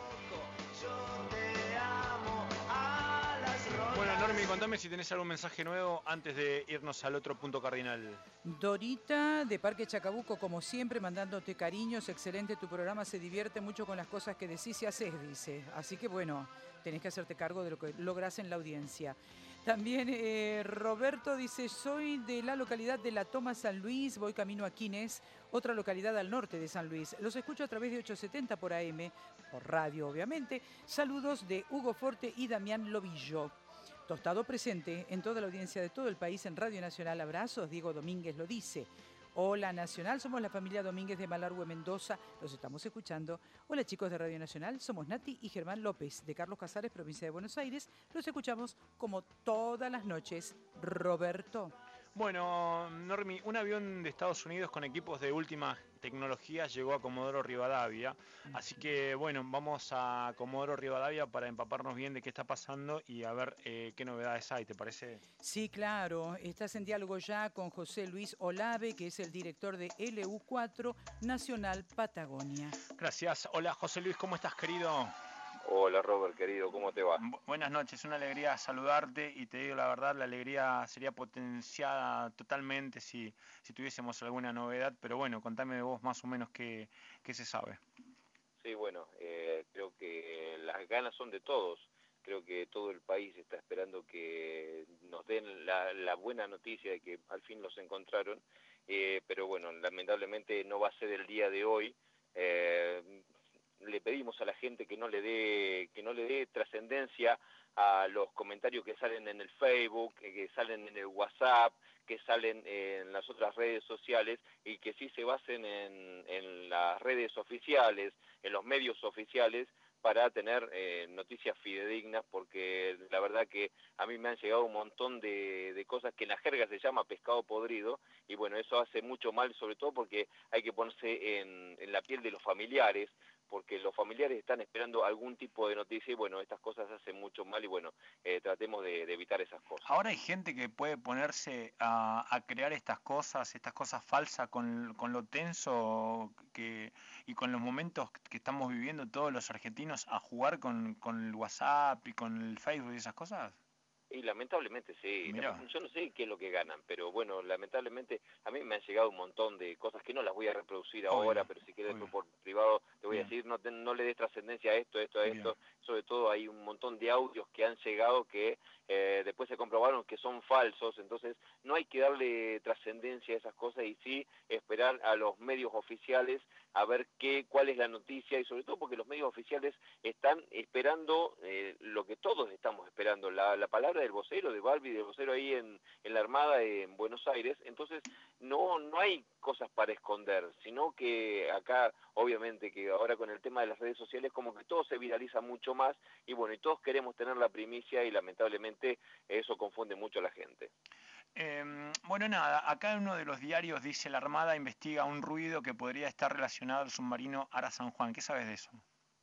Bueno, Normi, contame si tenés algún mensaje nuevo antes de irnos al otro punto cardinal. Dorita, de Parque Chacabuco, como siempre, mandándote cariños. Excelente tu programa, se divierte mucho con las cosas que decís y haces, dice. Así que bueno, tenés que hacerte cargo de lo que lográs en la audiencia. También eh, Roberto dice, soy de la localidad de La Toma, San Luis, voy camino a Quines, otra localidad al norte de San Luis. Los escucho a través de ochocientos setenta por A M, por radio obviamente. Saludos de Hugo Forte y Damián Lobillo. Tostado presente en toda la audiencia de todo el país en Radio Nacional. Abrazos, Diego Domínguez lo dice. Hola Nacional, somos la familia Domínguez de Malargüe, Mendoza, los estamos escuchando. Hola chicos de Radio Nacional, somos Nati y Germán López de Carlos Casares, provincia de Buenos Aires. Los escuchamos como todas las noches. Roberto. Bueno, Normi, un avión de Estados Unidos con equipos de última tecnología llegó a Comodoro Rivadavia, así que bueno, vamos a Comodoro Rivadavia para empaparnos bien de qué está pasando y a ver eh, qué novedades hay, ¿te parece? Sí, claro. Estás en diálogo ya con José Luis Olave, que es el director de L U cuatro Nacional Patagonia. Gracias. Hola, José Luis, ¿cómo estás, querido? Hola Robert, querido, ¿cómo te va? Bu- buenas noches, una alegría saludarte y te digo la verdad, la alegría sería potenciada totalmente si, si tuviésemos alguna novedad, pero bueno, contame vos más o menos qué, qué se sabe. Sí, bueno, eh, creo que las ganas son de todos. Creo que todo el país está esperando que nos den la, la buena noticia de que al fin los encontraron, eh, pero bueno, lamentablemente no va a ser el día de hoy. Eh, le pedimos a la gente que no le dé que no le dé trascendencia a los comentarios que salen en el Facebook, que salen en el WhatsApp, que salen en las otras redes sociales y que sí se basen en, en las redes oficiales, en los medios oficiales, para tener eh, noticias fidedignas, porque la verdad que a mí me han llegado un montón de, de cosas que en la jerga se llama pescado podrido, y bueno, eso hace mucho mal, sobre todo porque hay que ponerse en, en la piel de los familiares, porque los familiares están esperando algún tipo de noticia y bueno, estas cosas hacen mucho mal y bueno, eh, tratemos de, de evitar esas cosas. Ahora hay gente que puede ponerse a, a crear estas cosas, estas cosas falsas con, con lo tenso que y con los momentos que estamos viviendo todos los argentinos a jugar con, con el WhatsApp y con el Facebook y esas cosas. Y lamentablemente sí, Mirá. yo no sé qué es lo que ganan, pero bueno, lamentablemente a mí me han llegado un montón de cosas que no las voy a reproducir ahora, pero si quieres por privado te voy Bien. a decir, no, te- no le des trascendencia a esto, esto, a Bien. esto. Sobre todo hay un montón de audios que han llegado que eh, después se comprobaron que son falsos, entonces no hay que darle trascendencia a esas cosas y sí esperar a los medios oficiales a ver qué, cuál es la noticia y sobre todo porque los medios oficiales están esperando eh, lo que todos estamos esperando, la, la palabra del vocero, de Balbi, del vocero ahí en, en la Armada en Buenos Aires, entonces no, no hay cosas para esconder, sino que acá obviamente que ahora con el tema de las redes sociales como que todo se viraliza mucho más y bueno, y todos queremos tener la primicia y lamentablemente eso confunde mucho a la gente. Eh, bueno, nada, acá en uno de los diarios dice la Armada investiga un ruido que podría estar relacionado al submarino Ara San Juan. ¿Qué sabes de eso?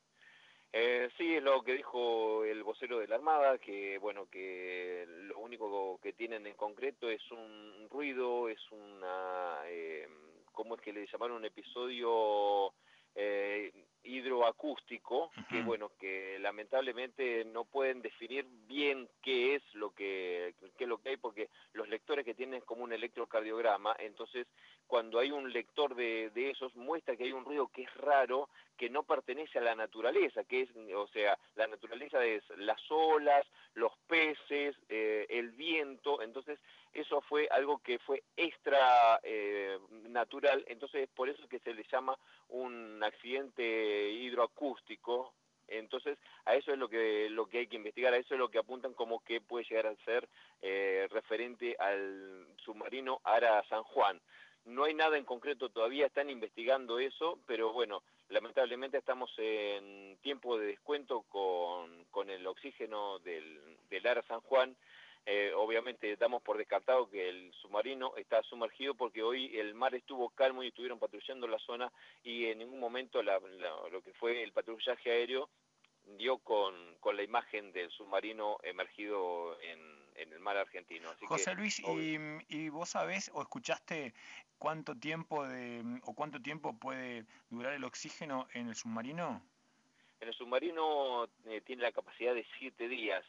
Eh, sí, es lo que dijo el vocero de la Armada, que bueno, que lo único que tienen en concreto es un ruido, es una, eh, ¿cómo es que le llamaron? Un episodio eh, hidroacústico, que bueno, que lamentablemente no pueden definir bien qué es lo que, qué es lo que hay, porque los lectores que tienen es como un electrocardiograma, entonces cuando hay un lector de, de esos muestra que hay un ruido que es raro, que no pertenece a la naturaleza, que es, o sea, la naturaleza es las olas, los peces, eh, el viento, entonces eso fue algo que fue extra eh, natural, entonces por eso es que se le llama un accidente hidroacústico. Entonces, a eso es lo que lo que hay que investigar, a eso es lo que apuntan como que puede llegar a ser eh, referente al submarino Ara San Juan. No hay nada en concreto todavía, están investigando eso, pero bueno, lamentablemente estamos en tiempo de descuento con, con el oxígeno del, del Ara San Juan. Eh, obviamente damos por descartado que el submarino está sumergido porque hoy el mar estuvo calmo y estuvieron patrullando la zona y en ningún momento la, la, lo que fue el patrullaje aéreo dio con, con la imagen del submarino emergido en, en el mar argentino. Así José que, Luis, y, y vos sabés o escuchaste cuánto tiempo de o cuánto tiempo puede durar el oxígeno en el submarino? En el submarino eh, tiene la capacidad de siete días,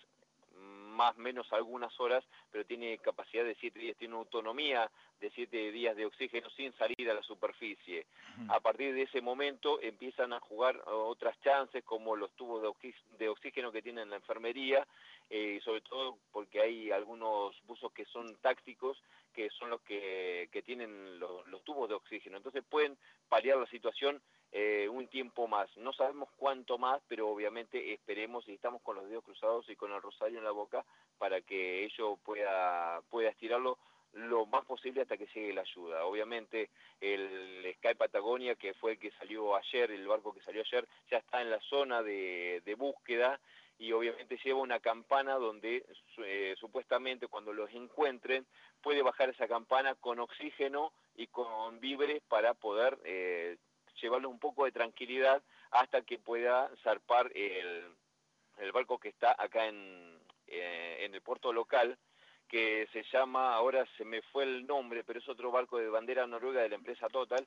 más o menos algunas horas, pero tiene capacidad de siete días, tiene una autonomía de siete días de oxígeno sin salir a la superficie. A partir de ese momento empiezan a jugar otras chances como los tubos de, oxí de oxígeno que tienen en la enfermería, eh, sobre todo porque hay algunos buzos que son tácticos, que son los que, que tienen los, los tubos de oxígeno. Entonces pueden paliar la situación Eh, un tiempo más. No sabemos cuánto más, pero obviamente esperemos y estamos con los dedos cruzados y con el rosario en la boca para que ello pueda, pueda estirarlo lo más posible hasta que llegue la ayuda. Obviamente el Sky Patagonia, que fue el que salió ayer, el barco que salió ayer, ya está en la zona de, de búsqueda, y obviamente lleva una campana donde eh, supuestamente cuando los encuentren puede bajar esa campana con oxígeno y con víveres para poder eh, llevarles un poco de tranquilidad hasta que pueda zarpar el, el barco que está acá en, eh, en el puerto local, que se llama, ahora se me fue el nombre, pero es otro barco de bandera noruega de la empresa Total,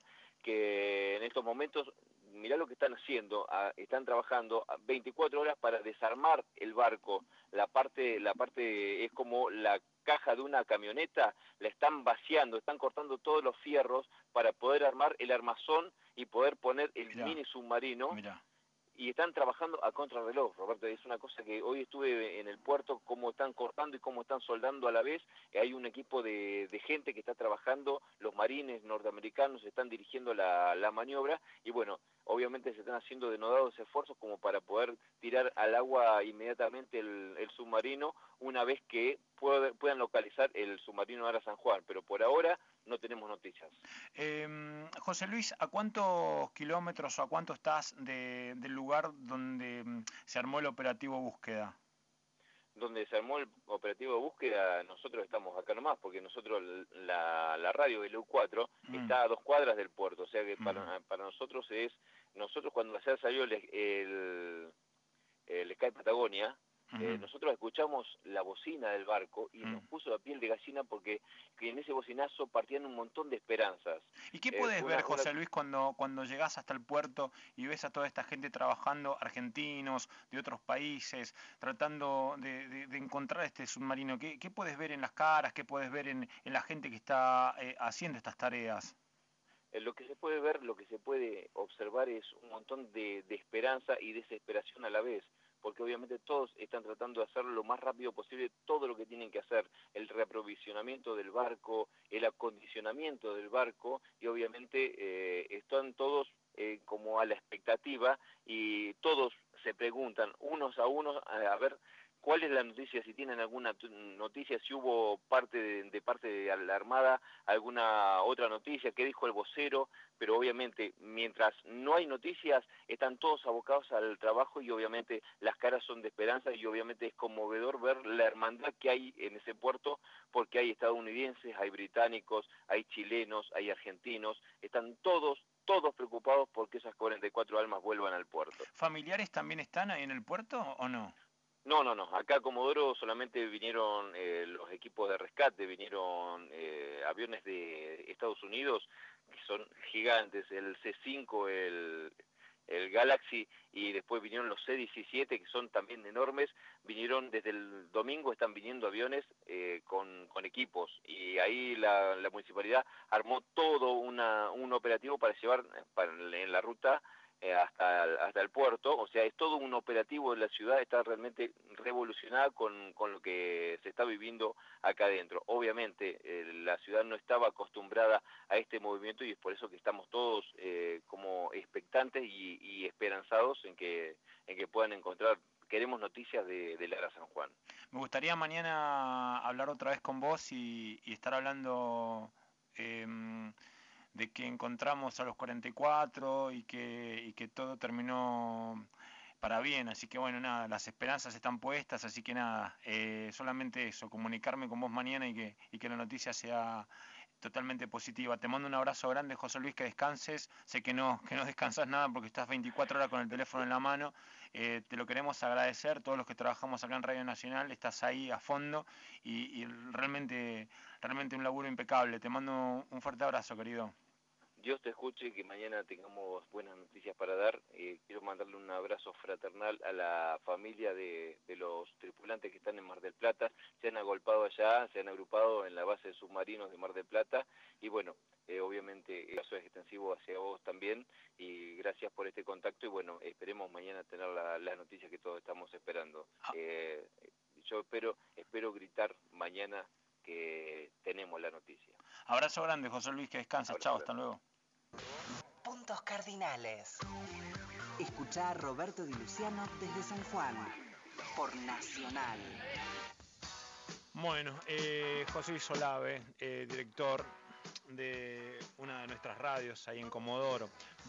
que en estos momentos, mirá lo que están haciendo, a, están trabajando veinticuatro horas para desarmar el barco. La parte, la parte es como la caja de una camioneta, la están vaciando, están cortando todos los fierros para poder armar el armazón y poder poner el Mirá. mini submarino. Mirá. Y están trabajando a contrarreloj, Roberto. Es una cosa que hoy estuve en el puerto, cómo están cortando y cómo están soldando a la vez. Hay un equipo de, de gente que está trabajando, los marines norteamericanos están dirigiendo la, la maniobra, y bueno, obviamente se están haciendo denodados esfuerzos como para poder tirar al agua inmediatamente el, el submarino una vez que puede, puedan localizar el submarino Ara San Juan, pero por ahora no tenemos noticias. Eh, José Luis, ¿a cuántos kilómetros o a cuánto estás de, del lugar donde mm, se armó el operativo búsqueda? Donde se armó el operativo de búsqueda, nosotros estamos acá nomás, porque nosotros, la, la radio L U cuatro mm. está a dos cuadras del puerto, o sea que para, mm. para nosotros es, nosotros cuando ayer salió el, el, el Sky Patagonia, uh-huh. eh, nosotros escuchamos la bocina del barco y mm. nos puso la piel de gallina porque que en ese bocinazo partían un montón de esperanzas. ¿Y qué puedes eh, ver, una, José una... Luis, cuando, cuando llegás hasta el puerto y ves a toda esta gente trabajando, argentinos, de otros países, tratando de, de, de encontrar este submarino? ¿Qué, qué puedes ver en las caras? ¿Qué puedes ver en, en la gente que está eh, haciendo estas tareas? Lo que se puede ver, lo que se puede observar es un montón de, de esperanza y desesperación a la vez, porque obviamente todos están tratando de hacer lo más rápido posible todo lo que tienen que hacer, el reaprovisionamiento del barco, el acondicionamiento del barco, y obviamente eh, están todos eh, como a la expectativa, y todos se preguntan unos a unos a, a ver cuál es la noticia, si tienen alguna noticia, si hubo parte de, de parte de la Armada, alguna otra noticia, qué dijo el vocero, pero obviamente mientras no hay noticias están todos abocados al trabajo, y obviamente las caras son de esperanza, y obviamente es conmovedor ver la hermandad que hay en ese puerto, porque hay estadounidenses, hay británicos, hay chilenos, hay argentinos, están todos todos preocupados porque esas cuarenta y cuatro almas vuelvan al puerto. ¿Familiares también están ahí en el puerto o no? No, no, no. Acá a Comodoro solamente vinieron eh, los equipos de rescate, vinieron eh, aviones de Estados Unidos, que son gigantes, el C cinco, el, el Galaxy, y después vinieron los C diecisiete, que son también enormes. Vinieron desde el domingo, están viniendo aviones eh, con, con equipos, y ahí la, la municipalidad armó todo una, un operativo para llevar para, en la ruta Eh, hasta, el, hasta el puerto. O sea, es todo un operativo de la ciudad, está realmente revolucionada con, con lo que se está viviendo acá adentro. Obviamente eh, la ciudad no estaba acostumbrada a este movimiento, y es por eso que estamos todos eh, como expectantes y, y esperanzados en que, en que puedan encontrar. Queremos noticias de, de Ara San Juan. Me gustaría mañana hablar otra vez con vos y, y estar hablando eh, de que encontramos a los cuarenta y cuatro y que, y que todo terminó para bien. Así que bueno, nada, las esperanzas están puestas, así que nada, eh, solamente eso, comunicarme con vos mañana y que, y que la noticia sea totalmente positiva. Te mando un abrazo grande, José Luis, que descanses. Sé que no, que no descansas nada porque estás veinticuatro horas con el teléfono en la mano. Eh, te lo queremos agradecer, todos los que trabajamos acá en Radio Nacional, estás ahí a fondo y, y realmente, realmente un laburo impecable. Te mando un fuerte abrazo, querido. Dios te escuche y que mañana tengamos buenas noticias para dar. Eh, quiero mandarle un abrazo fraternal a la familia de, de los tripulantes que están en Mar del Plata. Se han agolpado allá, se han agrupado en la base de submarinos de Mar del Plata, y bueno, eh, obviamente el caso es extensivo hacia vos también, y gracias por este contacto, y bueno, esperemos mañana tener la, la noticia que todos estamos esperando. Eh, yo espero, espero gritar mañana que tenemos la noticia. Abrazo grande, José Luis, que descansa. Chao, hasta luego. Puntos cardinales. Escuchá a Roberto Di Luciano desde San Juan por Nacional. Bueno, eh, José Solave, eh, director de una de nuestras radios ahí en Comodoro.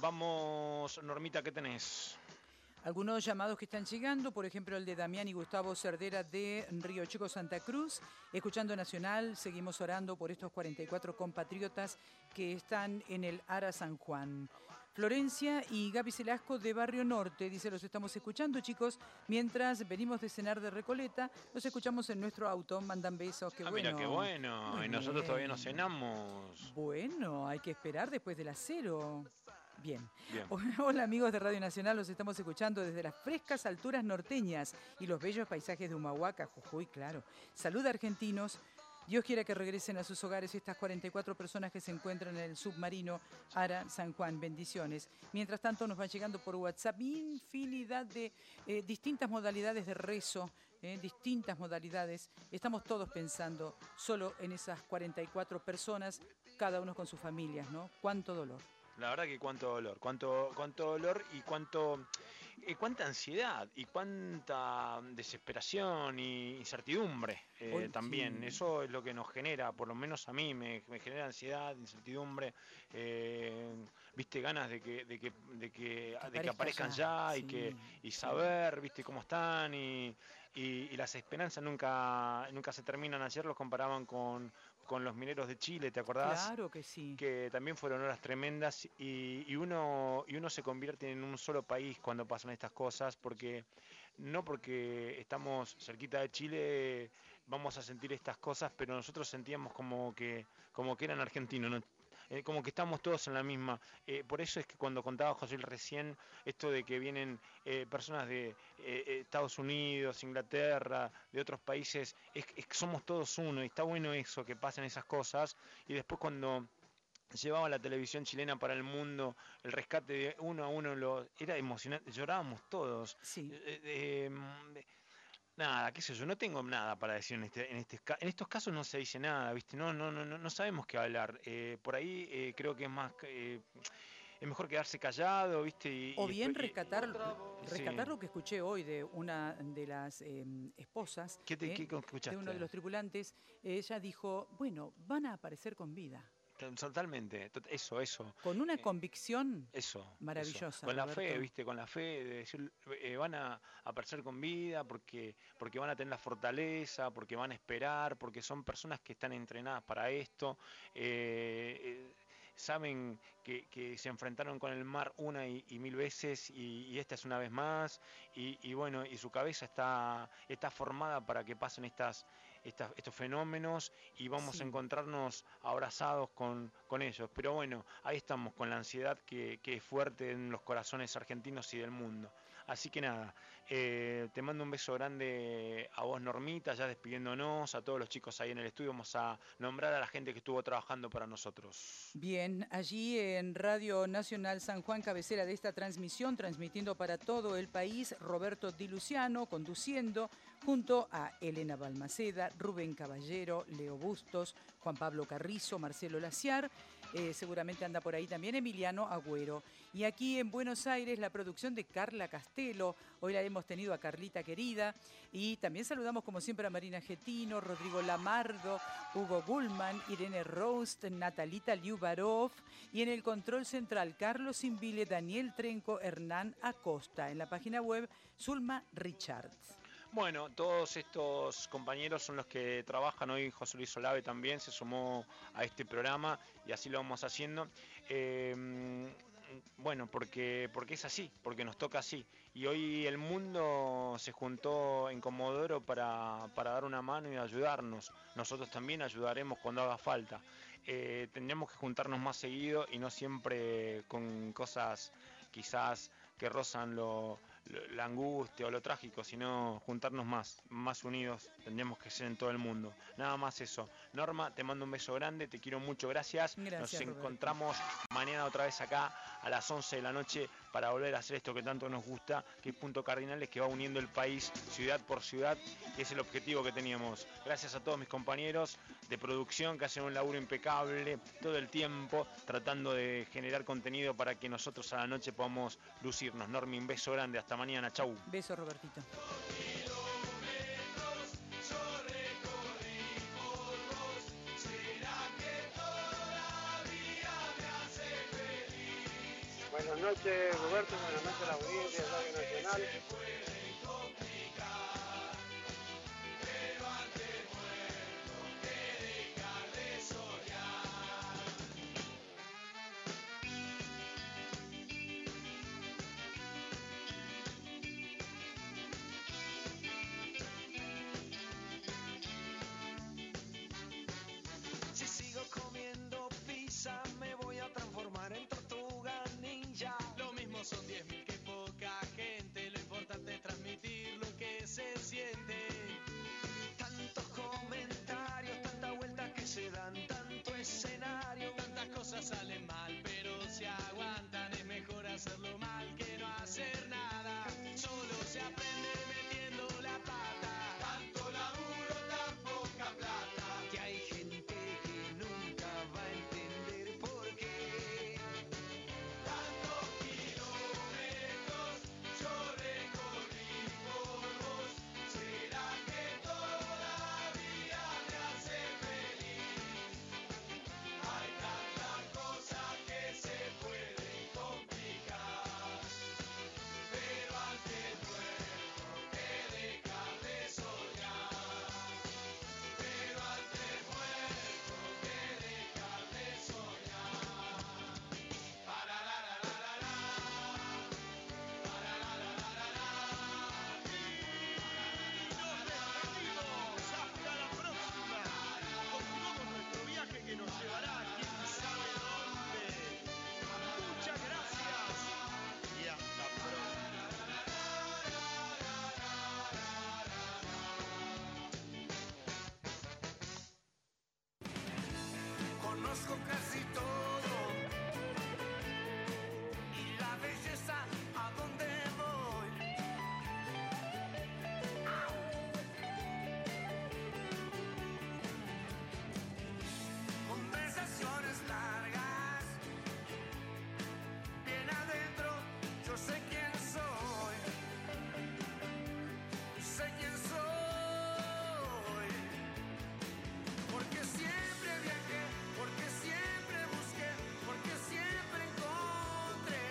Vamos, Normita, ¿qué tenés? Algunos llamados que están llegando, por ejemplo el de Damián y Gustavo Cerdera de Río Chico, Santa Cruz. Escuchando Nacional, seguimos orando por estos cuarenta y cuatro compatriotas que están en el Ara San Juan. Florencia y Gaby Celasco de Barrio Norte, dice, los estamos escuchando, chicos, mientras venimos de cenar de Recoleta, los escuchamos en nuestro auto, mandan besos, qué ah, bueno. Mira, qué bueno, Muy y nosotros bien. todavía no cenamos. Bueno, hay que esperar después de las cero. Bien. Bien. Hola amigos de Radio Nacional, los estamos escuchando desde las frescas alturas norteñas y los bellos paisajes de Humahuaca, Jujuy, claro. Salud argentinos. Dios quiera que regresen a sus hogares estas cuarenta y cuatro personas que se encuentran en el submarino Ara San Juan. Bendiciones. Mientras tanto nos van llegando por WhatsApp infinidad de eh, distintas modalidades de rezo, eh, distintas modalidades. Estamos todos pensando solo en esas cuarenta y cuatro personas, cada uno con sus familias, ¿no? Cuánto dolor. La verdad que cuánto dolor, cuánto, cuánto dolor y cuánto, eh, cuánta ansiedad y cuánta desesperación y incertidumbre eh, Hoy, también. sí. Eso es lo que nos genera, por lo menos a mí me, me genera ansiedad, incertidumbre, eh, viste, ganas de que, de que, de que, de que aparezcan ya, ya y sí, que y sí. saber, viste, cómo están y, y, y las esperanzas nunca, nunca se terminan. Ayer los comparaban con con los mineros de Chile, ¿te acordás? Claro que sí. Que también fueron horas tremendas y, y uno y uno se convierte en un solo país cuando pasan estas cosas, porque no porque estamos cerquita de Chile vamos a sentir estas cosas, pero nosotros sentíamos como que como que eran argentinos, ¿no? Eh, como que estamos todos en la misma. Eh, por eso es que cuando contaba José recién esto de que vienen eh, personas de eh, Estados Unidos, Inglaterra, de otros países, es, es que somos todos uno y está bueno eso, que pasen esas cosas. Y después cuando llevaba la televisión chilena para el mundo el rescate de uno a uno, lo, era emocionante, llorábamos todos. Sí. Eh, eh, eh, Nada, qué sé yo, no tengo nada para decir en este, en este, en estos casos no se dice nada, ¿viste? No, no, no, no sabemos qué hablar. Eh, por ahí eh, creo que es más, eh, es mejor quedarse callado, ¿viste? Y, o y bien después, rescatar, y, rescatar sí. lo que escuché hoy de una de las eh, esposas ¿Qué te, eh, qué escuchaste? de uno de los tripulantes. Ella dijo, bueno, van a aparecer con vida. Totalmente, eso, eso. Con una convicción eso, maravillosa. Eso. Con Roberto. la fe, viste, con la fe de decir, eh, van a aparecer con vida porque, porque van a tener la fortaleza, porque van a esperar, porque son personas que están entrenadas para esto, eh, eh, saben que, que se enfrentaron con el mar una y, y mil veces y, y esta es una vez más, y, y bueno, y su cabeza está, está formada para que pasen estas Estas, estos fenómenos y vamos sí. a encontrarnos abrazados con, con ellos. Pero bueno, ahí estamos con la ansiedad que, que es fuerte en los corazones argentinos y del mundo. Así que nada, eh, te mando un beso grande a vos, Normita, ya despidiéndonos, a todos los chicos ahí en el estudio. Vamos a nombrar a la gente que estuvo trabajando para nosotros. Bien, allí en Radio Nacional San Juan, cabecera de esta transmisión, transmitiendo para todo el país, Roberto Di Luciano, conduciendo, junto a Elena Balmaceda, Rubén Caballero, Leo Bustos, Juan Pablo Carrizo, Marcelo Laciar, eh, seguramente anda por ahí también Emiliano Agüero. Y aquí en Buenos Aires la producción de Carla Castelo, hoy la hemos tenido a Carlita querida, y también saludamos como siempre a Marina Getino, Rodrigo Lamardo, Hugo Gullman, Irene Rost, Natalita Liubarov, y en el control central Carlos Invile, Daniel Trenco, Hernán Acosta. En la página web Zulma Richards. Bueno, todos estos compañeros son los que trabajan hoy. José Luis Solave también se sumó a este programa y así lo vamos haciendo. Eh, bueno, porque, porque es así, porque nos toca así. Y hoy el mundo se juntó en Comodoro para, para dar una mano y ayudarnos. Nosotros también ayudaremos cuando haga falta. Eh, tendremos que juntarnos más seguido y no siempre con cosas quizás que rozan lo... la angustia o lo trágico, sino juntarnos más, más unidos, tendríamos que ser en todo el mundo. Nada más eso. Norma, te mando un beso grande, te quiero mucho, gracias. Gracias, Nos Roberto. encontramos mañana otra vez acá a las once de la noche para volver a hacer esto que tanto nos gusta, que es Punto Cardinales, que va uniendo el país ciudad por ciudad, que es el objetivo que teníamos. Gracias a todos mis compañeros de producción que hacen un laburo impecable todo el tiempo, tratando de generar contenido para que nosotros a la noche podamos lucirnos. Normi, un beso grande, hasta mañana, chau. Beso, Robertito. Buenas noches, Roberto. Buenas noches a la audiencia de Radio Nacional. Si sigo comiendo pizza, me voy a transformar en tortuga ninja. Lo mismo son diez mil que poca gente. Lo importante es transmitir lo que se siente. Tantos comentarios, tantas vueltas que se dan, tanto escenario. Tantas cosas salen mal, pero se aguantan. Es mejor hacerlo mal que no hacer nada. Solo se aprende metiendo la pata. Tanto laburo, tan poca plata. Que hay gente que nunca va a entender por qué. Tantos kilómetros yo recorrí por vos. ¿Será que todavía me hace feliz? Hay tantas cosas que se pueden complicar, pero antes muerto que dejar de soñar. Pero antes muerto que dejar de soñar. Para la la la la la. Para la la la la la. Nos despedimos. Hasta la próxima. Continuamos nuestro viaje que nos llevará a quién sabe dónde. Muchas gracias y hasta pronto. Conozco casi todo y la belleza a donde voy. Conversaciones largas, bien adentro, yo sé quién soy. Sé quién soy. Porque siempre viajé, porque siempre busqué, porque siempre encontré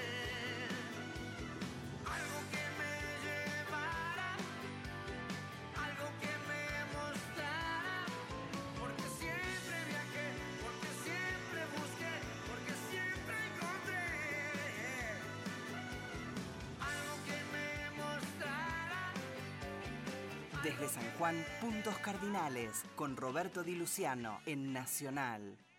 algo que me llevara, algo que me mostrara. Porque siempre viajé, porque siempre busqué, porque siempre encontré algo que me mostrara. Desde San Juan, Puntos Cardinales, con Roberto Di Luciano, en Nacional.